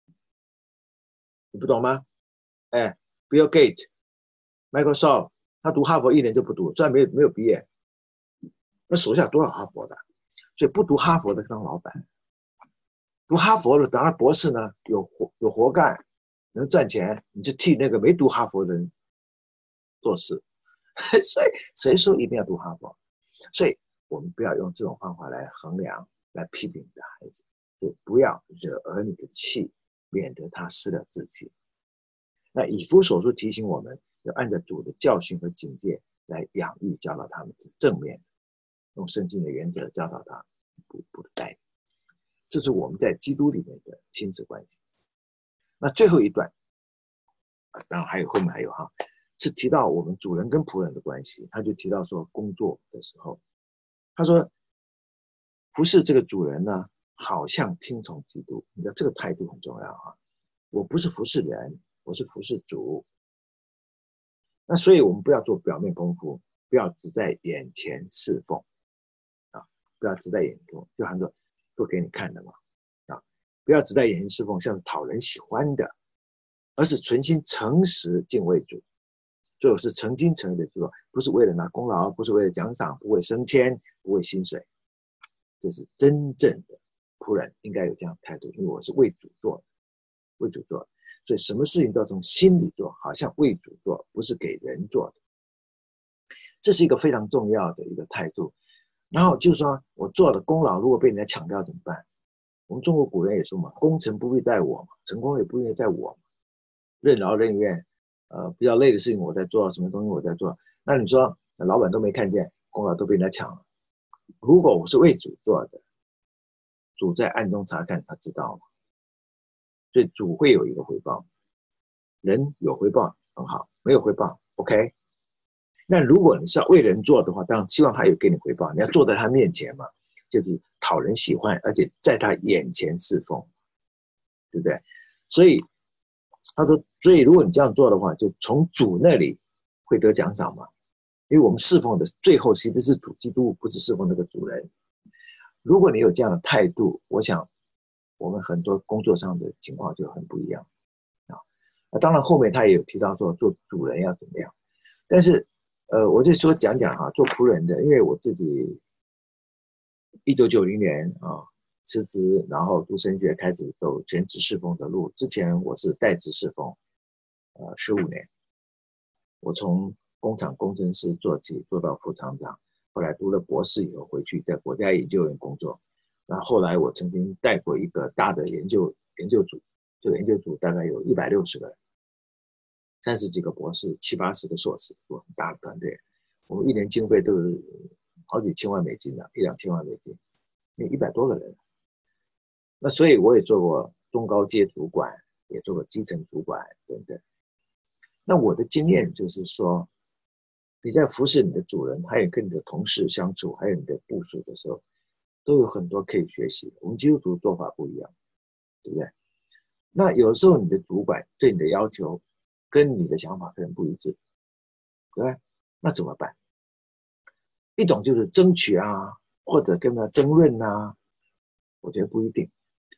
你不懂吗？哎 ，Bill Gates、Microsoft， 他读哈佛一年就不读，虽然没有没有毕业，那手下多少哈佛的？所以不读哈佛的当老板，读哈佛的当了博士呢，有活有活干，能赚钱，你就替那个没读哈佛的人做事。所以谁说一定要读哈佛？所以我们不要用这种方法来衡量、来批评你的孩子，就不要惹儿女的气，免得他失了志气。那以弗所书提醒我们，要按照主的教训和警戒来养育教导他们，是正面的，用圣经的原则教导他，不不带领。这是我们在基督里面的亲子关系。那最后一段，当然还有后面还有哈，是提到我们主人跟仆人的关系。他就提到说，工作的时候，他说服侍这个主人呢，好像听从基督。你知道这个态度很重要啊。我不是服侍人，我是服侍主。那所以我们不要做表面功夫，不要只在眼前侍奉啊，不要只在眼中，就好像做给你看的嘛啊，不要只在眼前侍奉，像是讨人喜欢的，而是存心诚实敬畏主。最后是诚心诚意的做，不是为了拿功劳，不是为了奖赏，不为升迁，不为薪水。这是真正的仆人应该有这样的态度，因为我是为主做的，为主做的，所以什么事情都要从心里做，好像为主做，不是给人做的。这是一个非常重要的一个态度。然后就是说我做的功劳如果被人家抢掉怎么办？我们中国古人也说嘛，功成不必在我嘛，成功也不必在我嘛，任劳任怨。呃，比较累的事情我在做，什么东西我在做，那你说老板都没看见，功劳都被人家抢了。如果我是为主做的，主在暗中查看，他知道吗？所以主会有一个回报，人有回报很好，没有回报 OK。 那如果你是要为人做的话，当然希望他有给你回报，你要坐在他面前嘛，就是讨人喜欢，而且在他眼前侍奉，对不对？所以他说，所以如果你这样做的话，就从主那里会得奖赏嘛。因为我们侍奉的最后其实是主基督，不是侍奉那个主人。如果你有这样的态度，我想我们很多工作上的情况就很不一样啊。当然后面他也有提到说做主人要怎么样，但是呃，我就说讲讲哈，做仆人的，因为我自己一九九零年啊辞职，然后读神学，开始走全职侍奉的路。之前我是代职侍奉，呃，十五年，我从工厂工程师做起，做到副厂长，后来读了博士以后回去在国家研究院工作。然后后来我曾经带过一个大的研究研究组，这个研究组大概有一百六十个人，三十几个博士，七八十个硕士，做很大的团队。我们一年经费都是好几千万美金的，一两千万美金，那一百多个人。那所以我也做过中高阶主管，也做过基层主管等等。那我的经验就是说，你在服侍你的主人，还有跟你的同事相处，还有你的部属的时候，都有很多可以学习。我们基督徒做法不一样，对不对？那有时候你的主管对你的要求跟你的想法可能不一致，对不对？那怎么办？一种就是争取啊，或者跟他争论啊，我觉得不一定。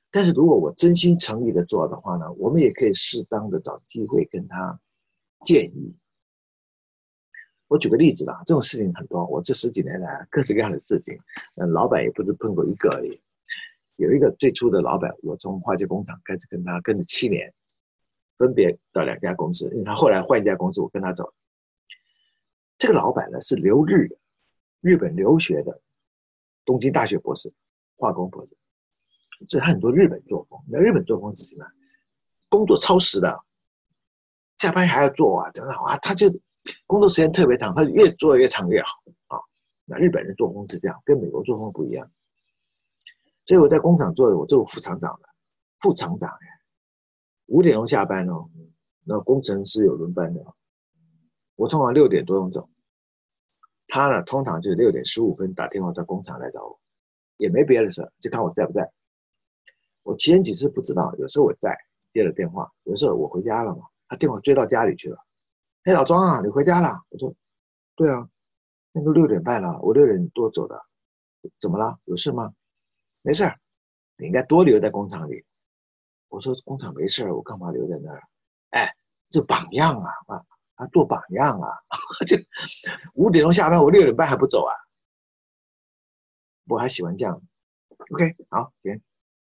但是如果我真心诚意的做的话呢，我们也可以适当的找机会跟他建议。我举个例子啦，这种事情很多，我这十几年来各式各样的事情，嗯，老板也不是碰过一个而已。有一个最初的老板，我从化学工厂开始跟他跟了七年，分别到两家公司，因为他后来换一家公司，我跟他走。这个老板呢是留日的，日本留学的，东京大学博士，化工博士，所以他很多日本作风。那日本作风是什么？工作超时的，下班还要做啊，等等啊，他就工作时间特别长，他越做越长越好啊。那日本人作风是这样，跟美国作风不一样。所以我在工厂做的，我做副厂长的，副厂长哎，五点钟下班哦，那工程师有轮班的，我通常六点多钟走，他呢通常就是六点十五分打电话到工厂来找我，也没别的事，就看我在不在。我前几次不知道，有时候我在接了电话，有时候我回家了嘛，他电话追到家里去了。哎，老庄啊，你回家了？我说，对啊，那都六点半了，我六点多走的，怎么了？有事吗？没事，你应该多留在工厂里。我说工厂没事，我干嘛留在那儿？哎，这榜样啊啊啊，做榜样啊！这五点钟下班，我六点半还不走啊？我还喜欢这样。OK， 好，行。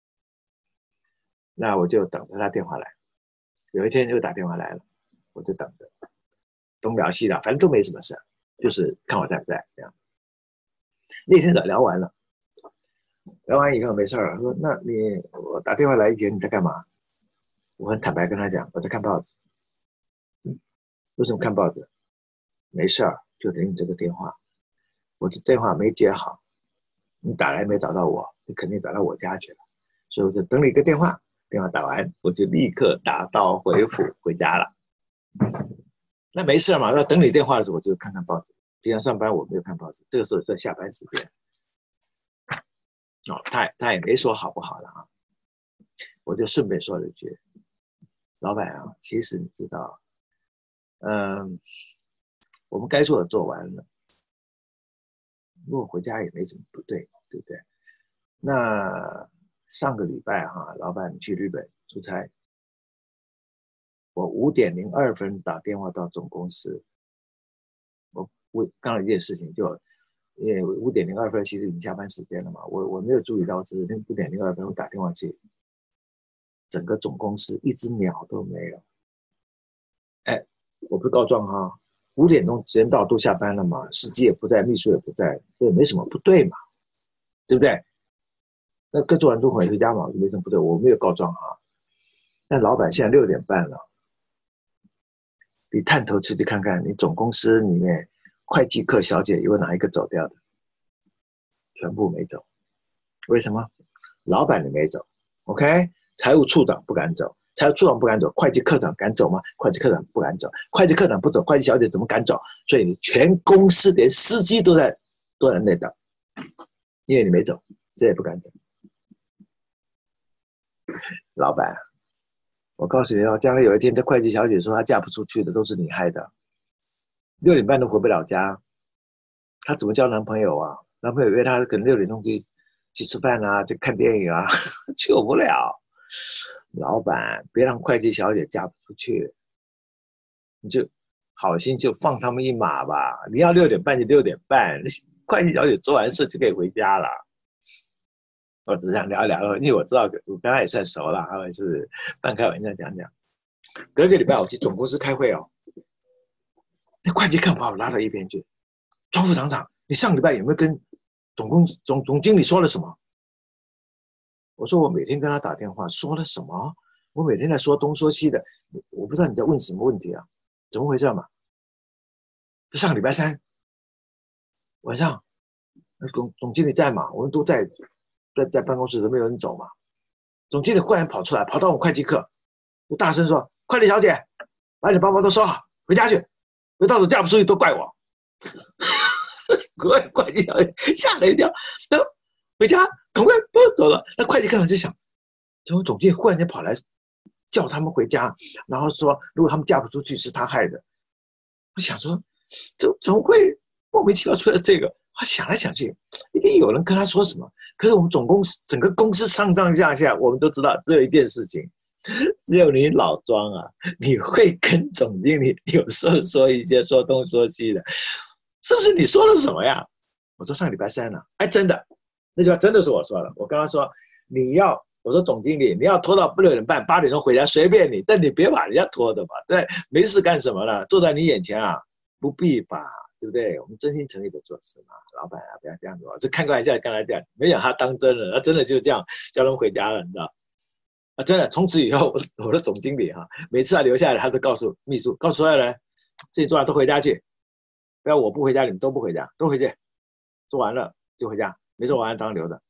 那我就等着他电话来。有一天就打电话来了，我就等着，东聊西聊，反正都没什么事，就是看我在不在这样。那天早聊完了。聊完以后没事了，说那你我打电话来以前你在干嘛？我很坦白跟他讲，我在看报纸。嗯，为什么看报纸？没事儿，就等你这个电话。我这电话没接好，你打来没找到我，你肯定打到我家去了，所以我就等你一个电话。电话打完，我就立刻打道回府回家了。那没事嘛，要等你电话的时候，我就看看报纸。平常上班我没有看报纸，这个时候在下班时间。哦，他他也没说好不好了啊，我就顺便说了一句：“老板啊，其实你知道，嗯，我们该做的做完了，如果回家也没什么不对，对不对？那上个礼拜哈、啊，老板你去日本出差，我五点零二分打电话到总公司，我我干了一件事情就。”因为五点零二分其实已经下班时间了嘛，我我没有注意到，只是那五点零二分我打电话去，整个总公司一只鸟都没有。哎，我不是告状哈，五点钟时间到都下班了嘛，司机也不在，秘书也不在，这也没什么不对嘛，对不对？那各做完都回回家嘛，就没什么不对，我没有告状哈。但老板现在六点半了，你探头出去看看，你总公司里面。会计课小姐有哪一个走掉的？全部没走。为什么？老板你没走 ，OK？ 财务处长不敢走，财务处长不敢走，会计科长敢走吗？会计科长不敢走，会计科长不走，会计小姐怎么敢走？所以你全公司连司机都在都在那等，因为你没走，谁也不敢走。老板，我告诉你哦，将来有一天这会计小姐说她嫁不出去的，都是你害的。六点半都回不了家，她怎么交男朋友啊？男朋友约她可能六点钟去去吃饭啊，去看电影啊，救不了。老板，别让会计小姐嫁不出去，你就好心就放他们一马吧。你要六点半就六点半，会计小姐做完事就可以回家了。我只想聊一聊，因为我知道我跟他也算熟了，他们是半开玩笑讲讲。隔个礼拜我去总公司开会哦。那会计看把我拉到一边去，庄副厂长，你上礼拜有没有跟总公总总经理说了什么？我说我每天跟他打电话，说了什么？我每天在说东说西的，我不知道你在问什么问题啊？怎么回事嘛？就上礼拜三晚上，总总经理在嘛？我们都在在在办公室都没有人走嘛。总经理忽然跑出来，跑到我会计课，就大声说：“会计小姐，把你包包都收好，回家去。我到时候嫁不出去都怪我。”会会计小姐吓了一跳，然后回家赶快不走了。那会计科长就想，怎么总经理忽然间跑来叫他们回家，然后说如果他们嫁不出去是他害的。我想说，这怎么会莫名其妙出了这个？他想来想去，一定有人跟他说什么， 可是我们总公司整个公司上上下下，我们都知道只有一件事情，只有你老庄啊，你会跟总经理有时候说一些说东说西的，是不是你说了什么呀？我说上礼拜三了，哎，真的，那句话真的是我说的。我跟他说，你要，我说总经理，你要拖到六点半、八点钟回家随便你，但你别把人家拖的吧，在没事干什么呢？坐在你眼前啊，不必吧，对不对？我们真心诚意的做事嘛，老板啊，不要这样子，这开个玩笑，跟他讲，没想他当真了，他真的就这样叫人回家了，你知道？啊，真的，从此以后，我的总经理哈、啊，每次他留下来，他都告诉秘书，告诉所有人，自己做完都回家去，不要我不回家，你们都不回家，都回去，做完了就回家，没做完当留着。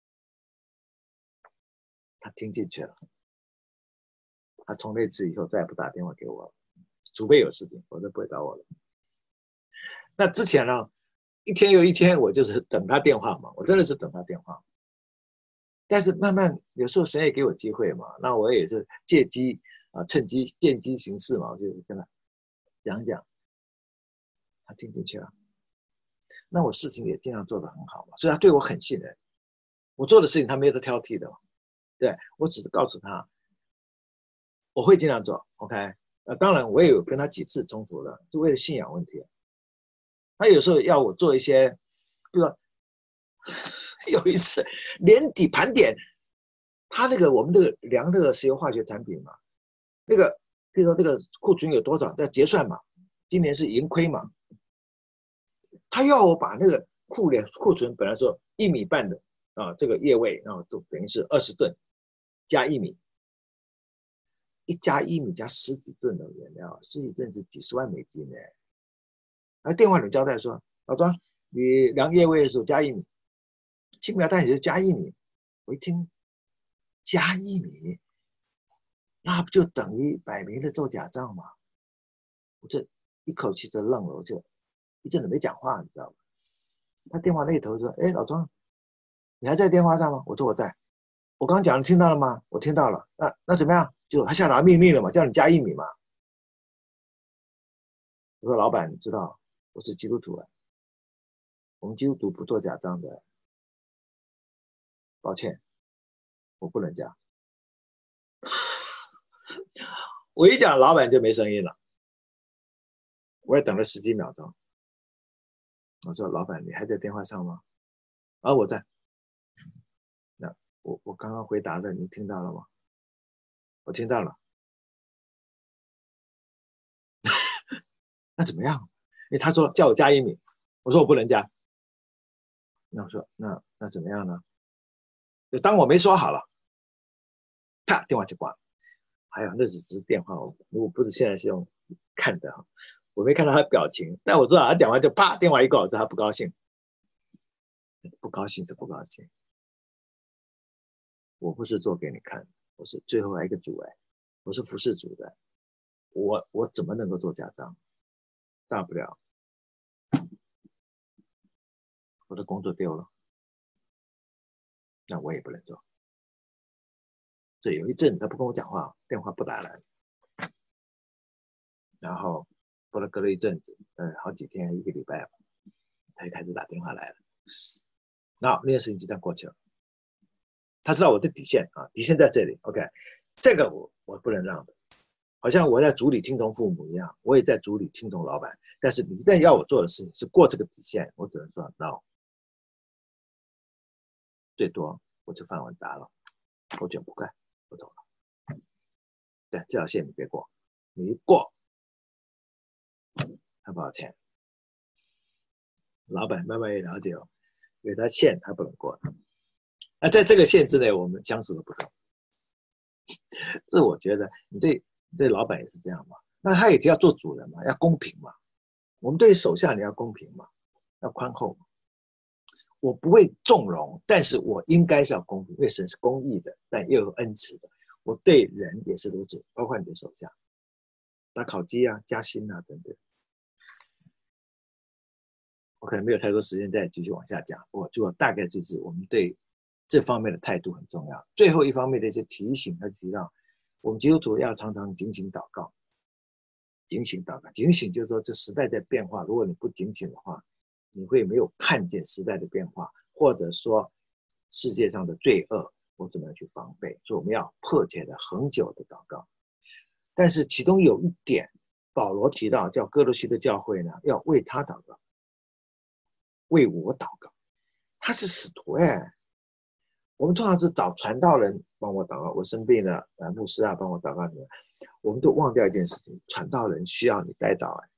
他听进去了，他从那次以后再也不打电话给我了，除非有事情，否则不会找我了。那之前呢，一天又一天，我就是等他电话嘛，我真的是等他电话。但是慢慢有时候神也给我机会嘛，那我也是借机啊，趁机见机行事嘛，我就跟他讲讲，他听进去了。那我事情也尽量做得很好嘛，所以他对我很信任。我做的事情他没有得挑剔的嘛，对，我只是告诉他，我会尽量做 ，OK。呃，当然我也有跟他几次冲突了，是为了信仰问题。他有时候要我做一些，比如说有一次年底盘点，他那个我们这个量这个石油化学产品嘛，那个比如说这个库存有多少要结算嘛，今年是盈亏嘛，他要我把那个库联库存本来说一米半的啊，这个液位，然后都等于是二十吨加一米，一加一米加十几吨的原料，十几吨是几十万美金呢。而电话里交代说，老庄，你量液位的时候加一米，轻描淡写就加一米。我一听加一米，那不就等于摆明了做假账吗？我这一口气就愣了，我就一阵子没讲话，你知道吗？他电话那头说，哎，老庄，你还在电话上吗？我说我在。我刚刚讲你听到了吗？我听到了。那那怎么样？就他下达命令了嘛，叫你加一米嘛。我说老板，你知道我是基督徒啊，我们基督徒不做假账的，抱歉，我不能加。我一讲，老板就没声音了。我也等了十几秒钟。我说老板，你还在电话上吗？啊，我在。那我我刚刚回答的，你听到了吗？我听到了。那怎么样？因为他说叫我加一米，我说我不能加。那我说那那怎么样呢？就当我没说好了，啪，电话就挂了。还有那只是电话，如果不是现在是用看的哈，我没看到他的表情，但我知道他讲完就啪，电话一挂，我知道他不高兴，不高兴是不高兴。我不是做给你看，我是最后还一个主哎，我是服侍主的，我我怎么能够做假账？大不了我的工作丢了，那我也不能做。所以有一阵他不跟我讲话，电话不打来，然后过了隔了一阵子，呃，好几天一个礼拜吧，他就开始打电话来了。那那件事情就这样过去了。他知道我的底线啊，底线在这里 ，OK， 这个我我不能让的。好像我在组里听从父母一样，我也在组里听从老板。但是你一旦要我做的事情是过这个底线，我只能说 no， 最多我就放完答了，我卷铺盖，我走了。但这条线你别过，你一过，很抱歉，老板慢慢也了解哦，有条线他不能过的。那在这个线之内，我们相处的不同。这我觉得你对你对老板也是这样嘛？那他也要做主人嘛，要公平嘛。我们对手下你要公平嘛，要宽厚嘛。我不会纵容，但是我应该是要公平，因为神是公义的，但又有恩慈的。我对人也是如此，包括你的手下，打考绩啊、加薪啊等等。我可能没有太多时间再继续往下讲，我就大概就是我们对这方面的态度很重要。最后一方面的一些提醒，他提到我们基督徒要常常警醒祷告，警醒祷告，警醒就是说这时代在变化，如果你不警醒的话，你会没有看见时代的变化，或者说世界上的罪恶，我怎么样去防备？所以我们要迫切的、恒久的祷告。但是其中有一点，保罗提到，叫哥罗西的教会呢，要为他祷告，为我祷告。他是使徒哎，我们通常是找传道人帮我祷告，我生病了，呃，牧师啊帮我祷告什么，我们都忘掉一件事情，传道人需要你带祷哎。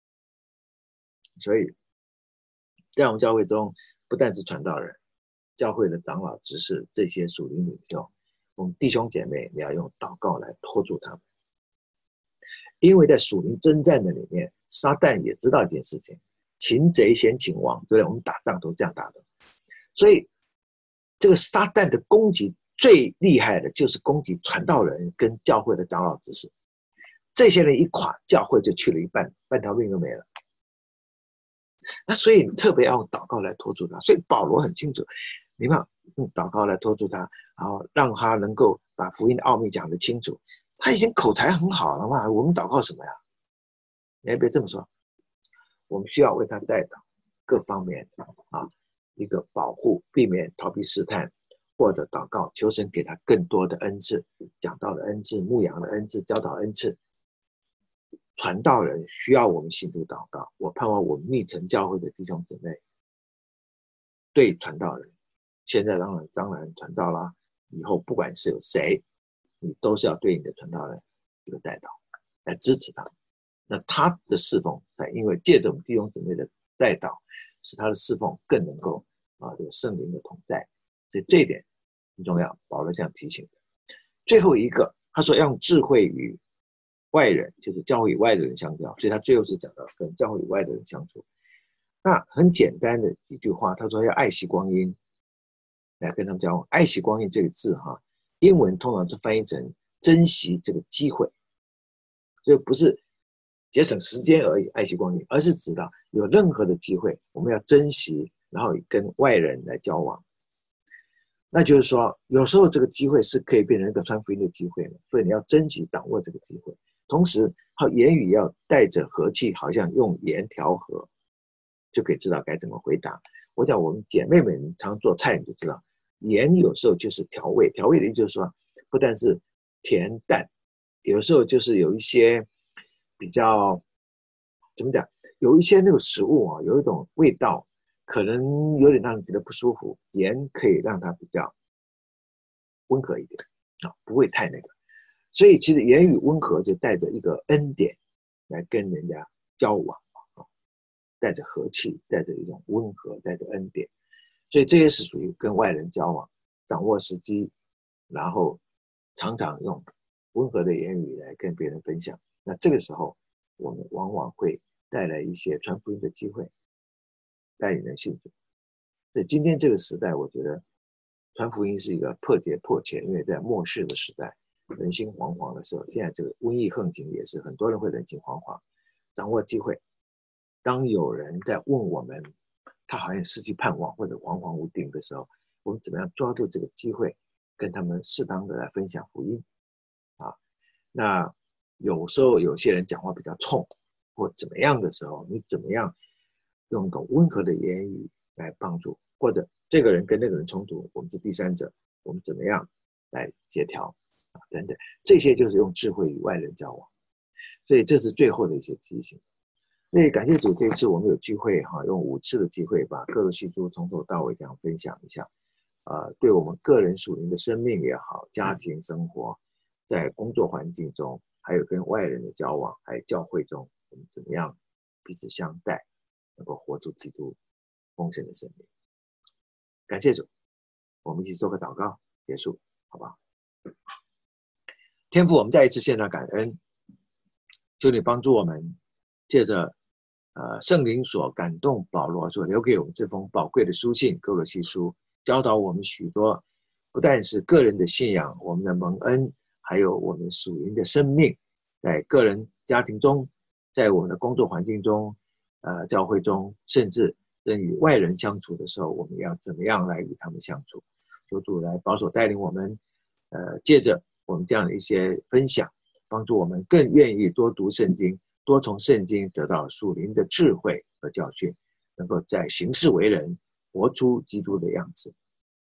所以在我们教会中，不但是传道人，教会的长老、执事这些属灵领袖，我们弟兄姐妹也要用祷告来拖住他们。因为在属灵征战的里面，撒旦也知道一件事情，擒贼先擒王，对不对？我们打仗都这样打的。所以这个撒旦的攻击最厉害的就是攻击传道人跟教会的长老执事，这些人一垮，教会就去了一半，半条命都没了。那所以你特别要用祷告来拖住他。所以保罗很清楚，你看用祷告来拖住他，然后让他能够把福音的奥秘讲得清楚。他已经口才很好了嘛，我们祷告什么呀？你还别这么说，我们需要为他代祷，各方面啊，一个保护，避免逃避试探，或者祷告求神给他更多的恩赐，讲道的恩赐、牧养的恩赐、教导恩赐。传道人需要我们信徒祷告。我盼望我们密城教会的弟兄姊妹对传道人，现在当然当然传道啦，以后不管是有谁，你都是要对你的传道人有代祷，来支持他。那他的侍奉，因为借着我们弟兄姊妹的代祷，使他的侍奉更能够啊有圣灵的同在。所以这一点很重要，保罗这样提醒的。最后一个，他说要用智慧与外人，就是教会以外的人相交，所以他最后是讲到跟教会以外的人相处。那很简单的几句话，他说要爱惜光阴，来跟他们交往。爱惜光阴这个字哈，英文通常是翻译成珍惜这个机会，所以不是节省时间而已，爱惜光阴，而是指到有任何的机会，我们要珍惜，然后跟外人来交往。那就是说，有时候这个机会是可以变成一个传福音的机会，所以你要珍惜掌握这个机会。同时，他言语要带着和气，好像用盐调和，就可以知道该怎么回答。我讲我们姐妹们常做菜，你就知道，盐有时候就是调味，调味的意思就是说，不但是甜淡，有时候就是有一些比较怎么讲，有一些那个食物啊，有一种味道，可能有点让人觉得不舒服，盐可以让它比较温和一点啊，不会太那个。所以其实言语温和就带着一个恩典来跟人家交往啊，带着和气，带着一种温和，带着恩典。所以这也是属于跟外人交往，掌握时机，然后常常用温和的言语来跟别人分享。那这个时候我们往往会带来一些传福音的机会，带领人信主。所以今天这个时代，我觉得传福音是一个迫切迫切，因为在末世的时代，人心惶惶的时候，现在这个瘟疫横行也是很多人会人心惶惶。掌握机会，当有人在问我们，他好像失去盼望或者惶惶无定的时候，我们怎么样抓住这个机会，跟他们适当的来分享福音啊？那有时候有些人讲话比较冲或怎么样的时候，你怎么样用一个温和的言语来帮助，或者这个人跟那个人冲突，我们是第三者，我们怎么样来协调啊？等等，这些就是用智慧与外人交往。所以这是最后的一些提醒。那感谢主，这一次我们有机会哈，用五次的机会把各个系书从头到尾这样分享一下。呃，对我们个人属灵的生命也好，家庭生活，在工作环境中，还有跟外人的交往，还有教会中，我们怎么样彼此相待，能够活出基督丰盛的生命。感谢主，我们一起做个祷告结束，好吧？天父，我们再一次献上感恩，求你帮助我们，借着呃圣灵所感动保罗所留给我们这封宝贵的书信哥罗西书，教导我们许多，不但是个人的信仰，我们的蒙恩，还有我们属灵的生命，在个人家庭中，在我们的工作环境中，呃教会中，甚至跟与外人相处的时候，我们要怎么样来与他们相处？求主来保守带领我们，呃借着我们这样的一些分享，帮助我们更愿意多读圣经，多从圣经得到属灵的智慧和教训，能够在行事为人活出基督的样子。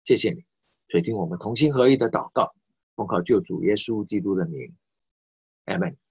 谢谢你垂听我们同心合一的祷告，奉靠救主耶稣基督的名，阿们。